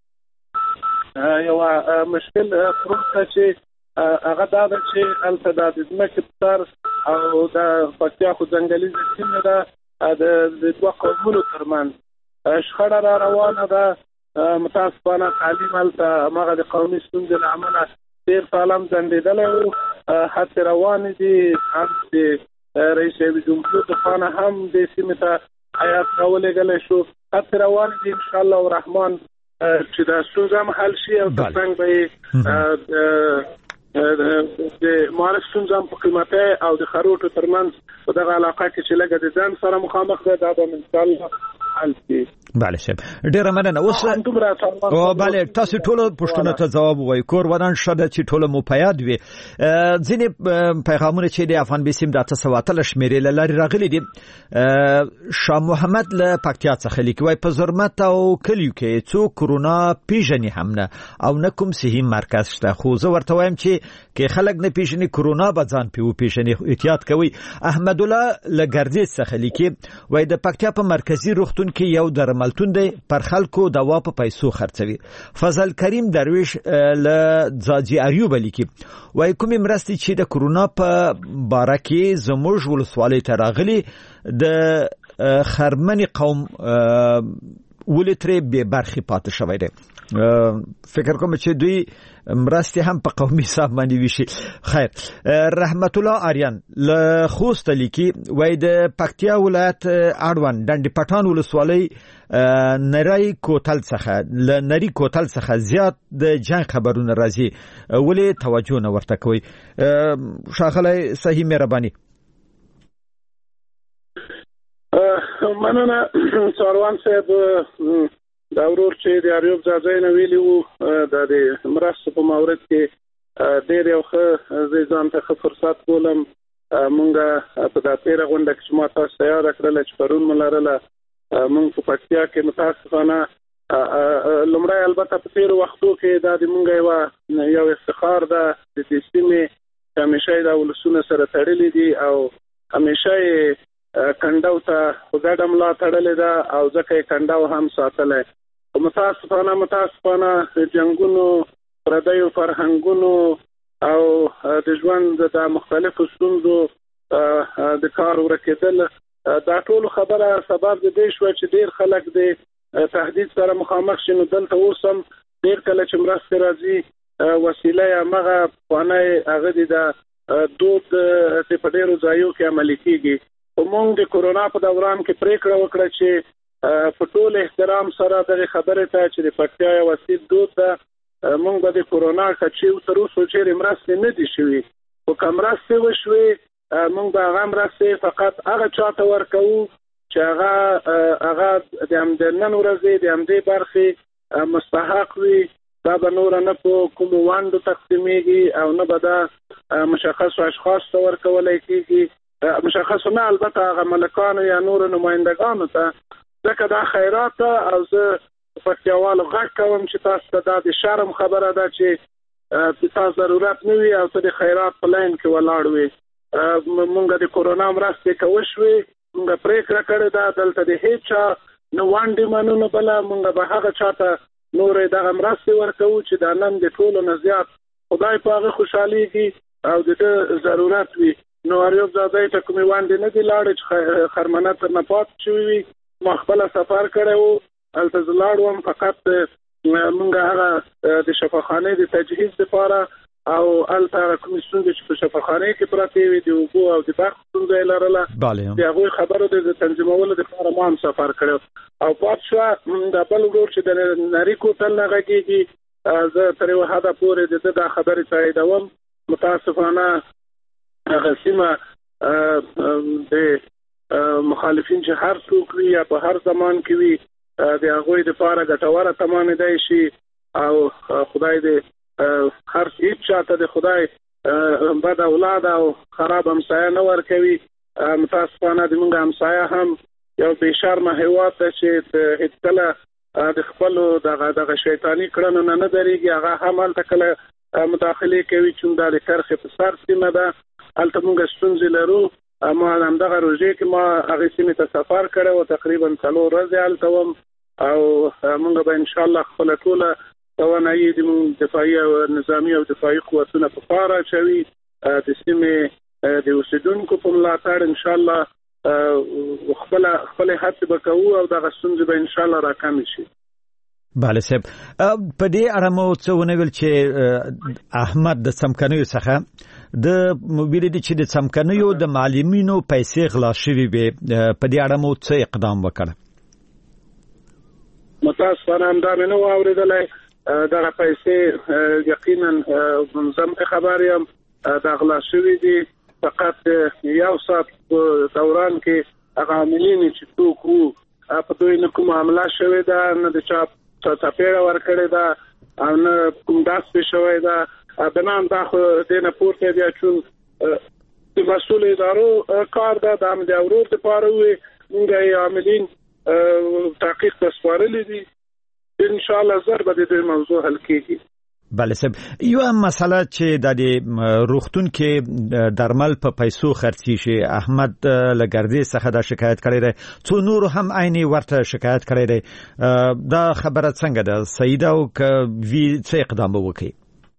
خوا یوه مشکل پروت ده چې هغه دا ده چې هلته د ځمکې په سر او د پکتیا خو ځنګلیزه سیمه ده د 2 قومونو ترمنځ شخړه را روانه ده. متاسفانه تعلیم هلته هماغه د قومي ستونزې له امله ډېر سالم ځنډېدلی و. هڅې روانې دي. هم د رئیس جمهور د خوا نه هم دې سیمې ته هیات راولېږلی شو. هڅې روانې دي انشاءالله الرحمن چې دا ستونزه هم حل شي او څنګه به د معرف ستونزه هم په قیمته او د خروټو ترمنځ په دغه علاقه کې چې لګه د ځان سره مخامخ ده دا به ان شاء الله حل شي. بله صاحب ډیره مننه. اوس او بله تاسو ټول پښتنه ته جواب وای کور ودان شته چې ټول مو پیاد وي. ځینې پیغامونه چې د افغان بیسیم د 800 شمیرې لاري راغلي دي. شاه محمد له پکتیا څخه لیکي وای په زرمت او کلیو کې څو کرونا پیژنې هم نه او نه کوم صحي مرکز شته خو زه ورته وایم چې کې خلک نه پیژنې کرونا به ځان پیو پیژنې احتیاط کوي. احمد الله لګردې څخه لیکي وای د پکتیا په مرکزی روغتون کې یو درملتون دی پر خلکو دوا په پیسو خرڅوي. فضل کریم درویش له ځاجي اریوب لیکي وای کومې مرستې چې د کرونا په باره کې زموږ ولسوالۍ ته راغلي د خرمنې قوم ولترې به برخي پاتې شوی دی. فکر کوم چې دوی مرستې هم په قومي حساب باندې وشي. خیر رحمت الله آریان له خوست لیکي وای د پکتیا ولایت اړوند ډنډ پټان ولسوالۍ نری کوتل څخه زیات د جنگ خبرونه راځي ولې توجه نه ورته کوي. شاغله صحیح مهرباني. مننه ساروان صاحب دا ورور چې د اریوب ځای نه ویلی وو د مرستو په مورد کې ډېر یو ښه ځان ته فرصت بولم. مونږه په دا تیره غونډه کې چې ما تاسو ته یاد کړل چې پرون ملرله مونږ په پکتیا کې متاسفانه لومړی البته په تیرو وختو کې دا د مونږ یو افتخار ده د دې سیمې همیشه د ولسونو سره تړلې دي او همیشه کنډاو ته په ګډه ملا تړلې ده او ځکه یې کنډاو هم ساتلی. متاسفانه جنګونو پردیو فرهنګونو او د ژوند د مختلفو ستونزو د کار ورکېدل دا ټول خبره سبب د دې شوه چې ډېر خلک د تهدید سره مخامخ شي. نو دلته اوس هم ډېر کله چې مرستې راځي وسیله یې همغه پخوانی هغه د دود چې په ډېرو ځایو کې عملي کېږي. موږ د کورونا په دوران کې پریکړه وکړه چې په ټول احترام سره دغه خبره ته چې د پکتیا یو اصیل دود ده موږ به د کورونا کچې تر اوسه چیرې مرستې نه دي شوي خو که مرستې وشوې موږ به هغه مرستې فقط هغه چاته ورکوو چې هغه د همدې نن ورځې د همدې برخې مستحق وي. دا به نور نه په کومو وانډو تقسیمېږي او نه به دا مشخصو اشخاص ته ورکولی کېږي مشخص نه البته هغه ملکانو یا نور نمائندگانو ته ځکه دا خیرات او زه پکتیاوالو غږ کوم چې تاسو ته دا د شرم خبره ده چې تاسو ضرورت نه وي او ته د خیرات په لاین کې ولاړ وي. مونږ د کورونا مرستې که وشوې مونږ پریکړه کړې ده دلته د هیڅ چا نه وانډې منو نه بله مونږ به هغه چاته نورې دغه مرستې ورکوو چې دا نن د ټولو نه زیات خدای په هغه خوشحالېږي او د ده ضرورت وي. نو اریوب ځای ته کومې وانډې نه دي لاړې چې خرمنه تر نه پاتې شوي وي. ما خپله سفر کړی و هلته زه لاړ وم فقط مونږ هغه د شفاخانې د تجهیز لپاره او هلته هغه کومې ستونزې چې په شفاخانې کې پرتې وې د اوبو او د برق ستونزه یې لرله د هغوی خبرو د تنظیمولو دپاره ما هم سفر کړی او پاتې شوه د بل ورور چې د نري کوتل نه غږېږي زه تر یوه حده پورې د ده دا خبرې تاییدوم. متاسفانه هغه سیمه د مخالفین چې هر څوک وي یا په هر زمان کې وي د هغوی دپاره ګټوره تمامېدی شي او خدای دې هر هېڅ چاته د خدای بد اولاد او خراب همسایه نه ورکوي. متاسفانه د موږ همسایه هم یو بې شرمه هېواد ده چې هېڅ کله د خپلو دغه شیطاني کړنو نه درېږي. هغه هم هلته کله مداخلې کوي چې دا د کرښې په سر سیمه ده هلته موږ ستونزې لرو. ما همدغه روژې کې ما هغې سیمې ته سفر کړی و تقریبا 4 ورځې هلته وم او موږ به انشاءالله خپله ټوله توانایي د دفاعي او نظامي او دفاعي قوتونه په کار اچوي د سیمې د اوسېدونکو په ملاتړ انشاءالله خپلې هڅې به کوو او دغه ستونزې به انشاءالله راکمې شي. بله صاحب په دې اړه مو څه ونه ویل چې احمد د څمکنیو څخه د ویل دي چې د څمکنیو د معلمینو پیسې غلا شوي وي په دې اړه مو څه اقدام وکړ؟ متاسفانه همدا مې نه واورېدلی. دغه پیسې یقینا زم خبر یم د غلا شوي دي. فقط یو ساعت دوران کې هغه عاملین چې څوک وو په دوی نه کومه حمله شوې ده، نه د چا څپېړه ورکړې ده او نه کوم داس پې شوی ده. بنان دا خو دې نه پورته بیا چون د مسؤل ادارو کار ده، د امن اورور دپاره وي موږ یې عاملین تحقیق ته سپارلي دي. انشاءالله زر به د دې موضوع حل کېږي. بله صاحب، یو مسله چې د روغتون کې درمل په پیسو خرڅي شي، احمد لګردي څخه دا شکایت کړی دی، څو نور هم عیني ورته شکایت کړی دی. دا خبره څنګه ده؟ صحیح ده او که وی څه اقدام وکړي؟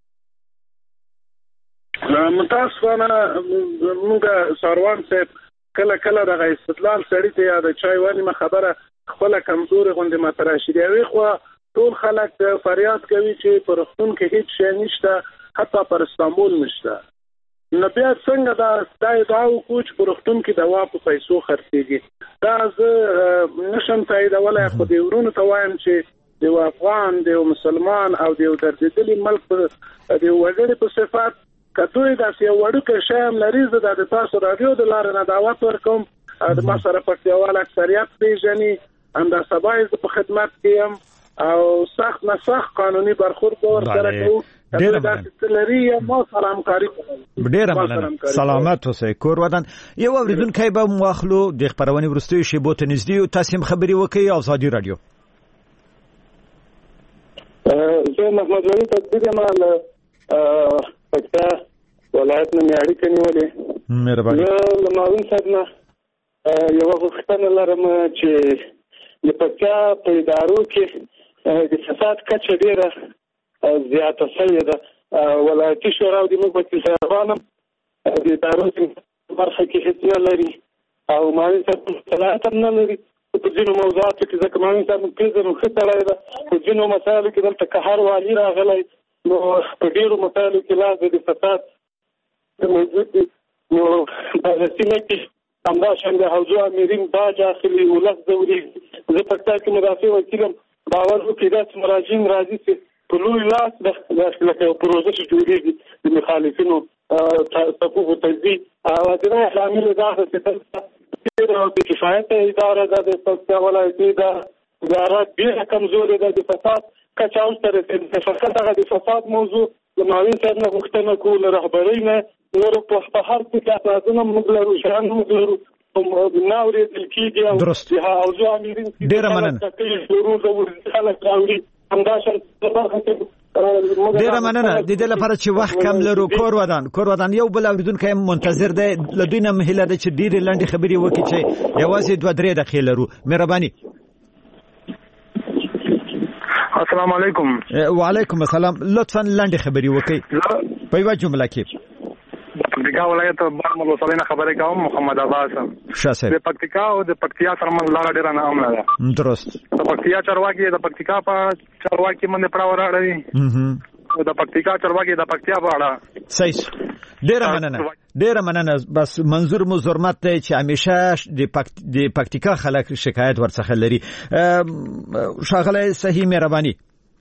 متاسفانه موږ ساروان صاحب کله دغه استدلال سړي ته یا د چای ونیمه خبره خپله کمزورې غوندې مطرح شي. د یوې خوا ټول خلک فریاد کوي چې په روغتون کې هیڅ شی نشته، حتی پر استانبول نشته. نو بیا څنګه دا ادعا وکړو چې په روغتون کې دوا په پیسو خرڅېږي؟ دا زه نشم تاییدولی، خو د ورونو ته وایم چې د یو افغان، د یو مسلمان او د یو دردېدلي ملک د یو وګړي په صفت که دوی داسې یو وړوکی شی هم لري، زه د تاسو راډیو د لارې نه دعوت ورکوم. د ما سره پکتیاوال اکثریت پیژني، همدا سبا یې زه په خدمت کې یم او سخت نه سخت قانوني برخورد به ورسره کوو. ډیره مننه. سلامت اوسئ. کور ودان یو اوریدونکی به مو واخلو د خبرونې وروستیو شیبو ته نږدې یو. تاسو هم خبرې وکړئ. ازادي رادیو. زه محمد ولي تدبیر یم له پکتیا ولایت نه مې اړیکه نیولې. مهرباني. زه له معاون صاحب نه یوه غوښتنه لرم چې د پکتیا په ادارو کې د فساد کچه ډېره زیاته شوې ده. ولایتي شورا او د موږ وکیل صاحبان هم د ادارو په برخه کې هېڅ نه لري او معاون صاحب صلاحیت هم نه لري په ځینو موضوعاتو کې. ځکه معاون صاحب موږ پېژنو، ښه سړی ده. په ځینو مسایلو کې دلته که هر والي راغلی نو په ډېرو مسایلو کې لاس د فساد موجود دي. نو دغه سیمه کې همداشان د حوزو امیرین باج اخلي، ولس ځورېږي. زه پکتیا کې مدافع وکیل یم. باور وکړئ داسې مراجعین راځي چې په لوی لاس داسې لکه یو پروژه چې جوړېږي د مخالفینو صفوفو تجزیې او اداره لامل دا ده چې دلته د کفایته اداره ده د پکتیا ولایتي ده اداره ډېره کمزورې ده. د فساد کچه اوس ته رسېدلې. فقط هغه د فساد موضوع د معاون صاحب نه غوښتنه کوو، له رهبرۍ نه نورو په هر څه کې اساسونه موږ لرو، شیان موږ لرو، نه اورېدل کېږي او د حوزو امیرین ډېره مننه. ډیره مننه. د دې لپاره چې وخت کم لرو، کور ودان یو بل اوریدونکی منتظر دی. له دوی نه هیله ده چې ډېرې لنډې خبرې وکړي چې یوازې 2-3 دقیقې لرو. مهرباني. السلام علیکم. وعلیکم السلام. لطفا لنډې خبرې وکړئ په یوه جمله کې. پکتیکا ولایت برمل وسلې نه خبرې کوم. محمد عباس د پکتیکا او د پکتیا ترمنځ لاره ډېره ناامنه ده. درست. د پکتیا چارواکي د پکتیکا په چارواکي باندې پړاو راړي او د پکتیکا چارواکي د پکتیا په اړه. صحیح. ډېره مننه. بس منظور مو زرمت دی چې همیشه د پکتیکا خلک شکایت ورڅخه لري. ښاغلی صحیح، مهرباني.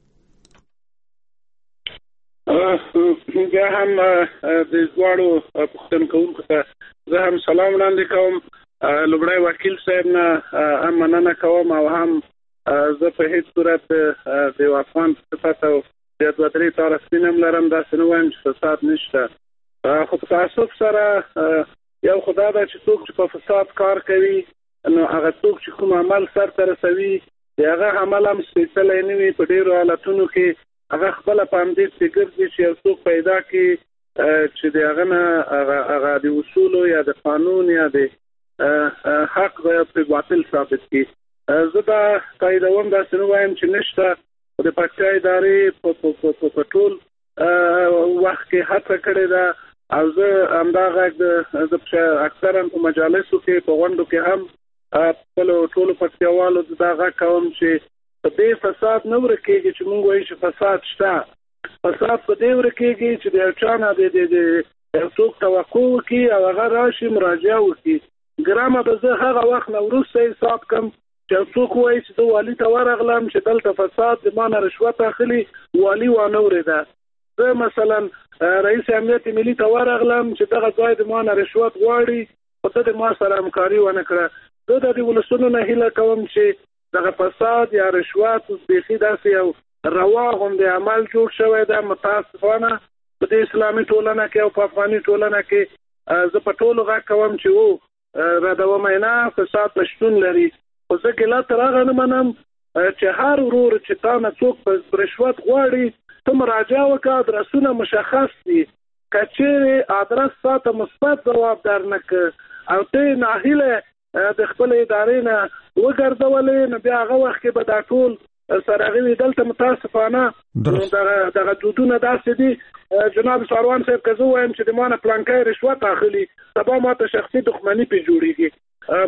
بیا هم د دواړو پوښتنه کوونکو ته زه هم سلام وړاندې کوم. لومړی وکیل صاحب نه هم مننه کوم او هم زه په هیڅ صورت د یو افغان په صفت او د 2-3 طرفین هم لرم. داسې نه وایم چې فساد نشته، خو په تاسف سره یو خدا ده چې څوک چې په فساد کار کوي نو هغه څوک چې کوم عمل سرته رسوي د هغه عمل هم سپېڅلی نه وي. په ډېرو حالتونو کې هغه خپله په همدې پسې ګرځي چې یو څوک پیدا کړي چې د هغه نه هغه د اصولو یا د قانون یا د حق په باطل ثابت کړي. زه دا تاییدوم، داسې نه وایم چې نشته. د پکتیا ادارې په ټول وخت کې هڅه کړې ده او زه همدا غږ اکثرا په مجالسو کې په غونډو کې هم خپلو ټولو پکتیاوالو دا غږ کوم چې په دې فساد نه ورکېږي چې موږ وایو چې فساد شته. فساد په دې ورکېږي چې د یو چا نه د یو څوک توقع وکړي او هغه راشي مراجعه وکړي. ګرامه به زه هغه وخت نه وروسته حساب کړم چې څوک وایي چې د والي ته ورغلم چې دلته فساد د مانه رشوت اخلي والي وانه ورده زه مثلا رئیس امنیت ملي ته ورغلم چې دغه ځای د مانه رشوت غواړي او ته د ما سره همکاري ونه کړه زه د ولسونو نه هیله کوم چې دغه فساد یا رشوت بیخي داسې یو روا غوندې عمل جوړ شوی دی متاسفانه په دې اسلامي ټولنه کې او په افغاني ټولنه کې زه په ټولو غږ کوم چې ردومه نه فساد په شتون لري خو زه ګیله تر هغه نه منم چې هر ورور چې تا نه څوک په رشوت غواړي ته مراجعه وکړه ادرسونه مشخص دي که چیرې ادرس تا ته مثبت ځواب درنکړه او ته ناهیله د خپل ادارې نه وګرځولې نو بیا هغه وخت کې به دا ټول سره غوي دلته متاسفانه دغه دودونه داسې دي جناب ساروان صاحب که زه وایم چې د مانه پلانکای رشوت اخلي سبا ماته شخصي دښمني پې جوړېږي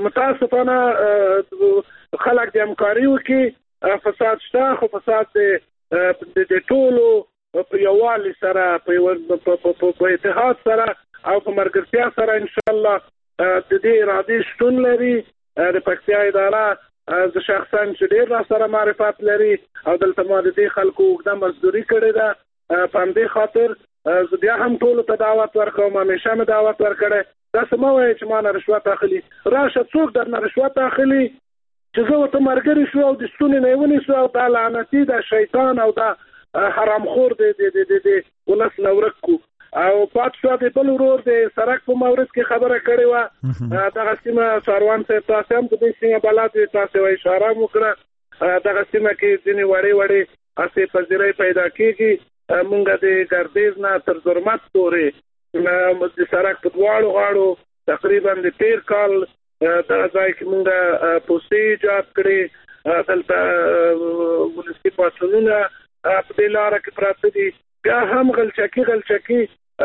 متاسفانه خلک د همکاري وکړي فساد شته خو فساد د ټولو په یووالي سره په اتحاد سره او په ملګرتیا سره انشاءالله د دې ارادې شتون لري د پکتیا اداره زه شخصا چې ډېر را سره معرفت لري او دلته ما د دې خلکو اوږده مزدوري کړې ده په همدې خاطر زه بیا هم ټولو ته دعوت ورکوم همیشه مې دعوت ورکړی داسې مه وایئ چې ما نه رشوت اخلي راشه څوک در نه رشوت اخلي چې زه ورته ملګري شو او د ستوني نه یې ونیسو او دا لعنتي دا شیطان او دا حرامخور د ولس نه ورک کړو او پات شو د بل ورور د سرک په مورد کې خبره کړې وه دغه سیمه ساروان صاحب تاسې هم د دې سیمه بلد وي تاسې یوه اشاره هم وکړه دغه سیمه کې ځینې وړې هسې پذیرۍ پیدا کېږي مونږ د ګردیز نه تر زرمت پورې د سرک په دواړو غاړو تقریبا د تیر کال دغه ځای کې مونږ پوستې ایجاد کړې دلته ولسي پاڅونونه په دې لاره کې پراته دي بیا هم غلچکي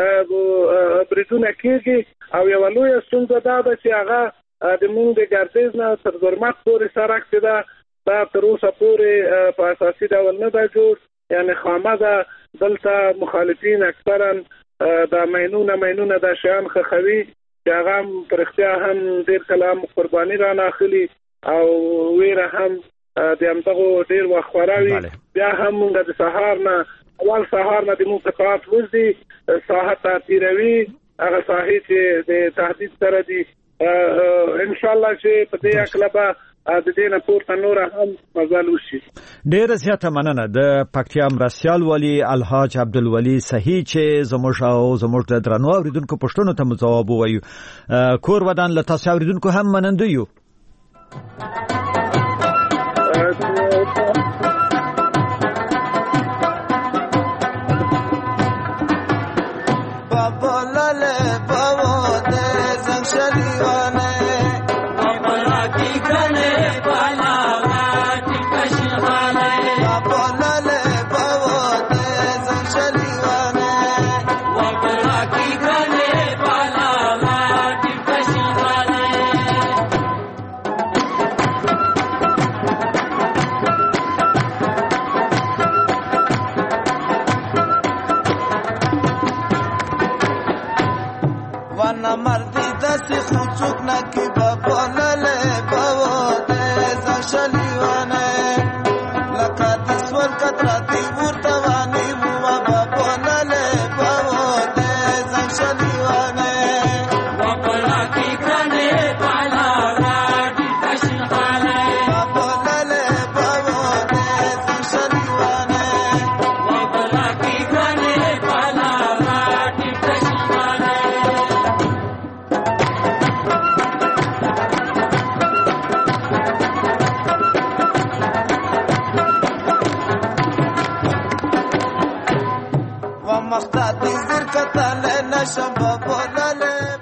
بریدونه کېږي او یوه لویه ستونزه دا ده چې هغه د مونږ د ګردیز نه تر زرمت پورې سرک چې ده دا تر اوسه پورې په اساسي ډول نه ده جوړ یعنې خامه ده دلته مخالفین اکثرا دا مینونه دا شیان خښوي چې هغه هم په رښتیا هم ډېر کله هم قرباني رانه اخلي او ویره هم د همدغو ډېر وخت خورا وي بیا هم مونږ د سهار نه اول سهار نه د مونږ قطعات وزدي ساحه ته تیروي هغه ساحې چې د تهدید سره دي انشاءالله چې په دې هکله به د دې نه پورته نوره هم مزل وشي. ډېره زیاته مننه د پکتیا مرستیال والي الحاج عبدالولي صحیح چې زموږ د درنو اوریدونکو پوښتنو ته مو ځواب ووایو کور ودان له تاسو اوریدونکو هم مننده یو. لکه د سور کترا دی ورته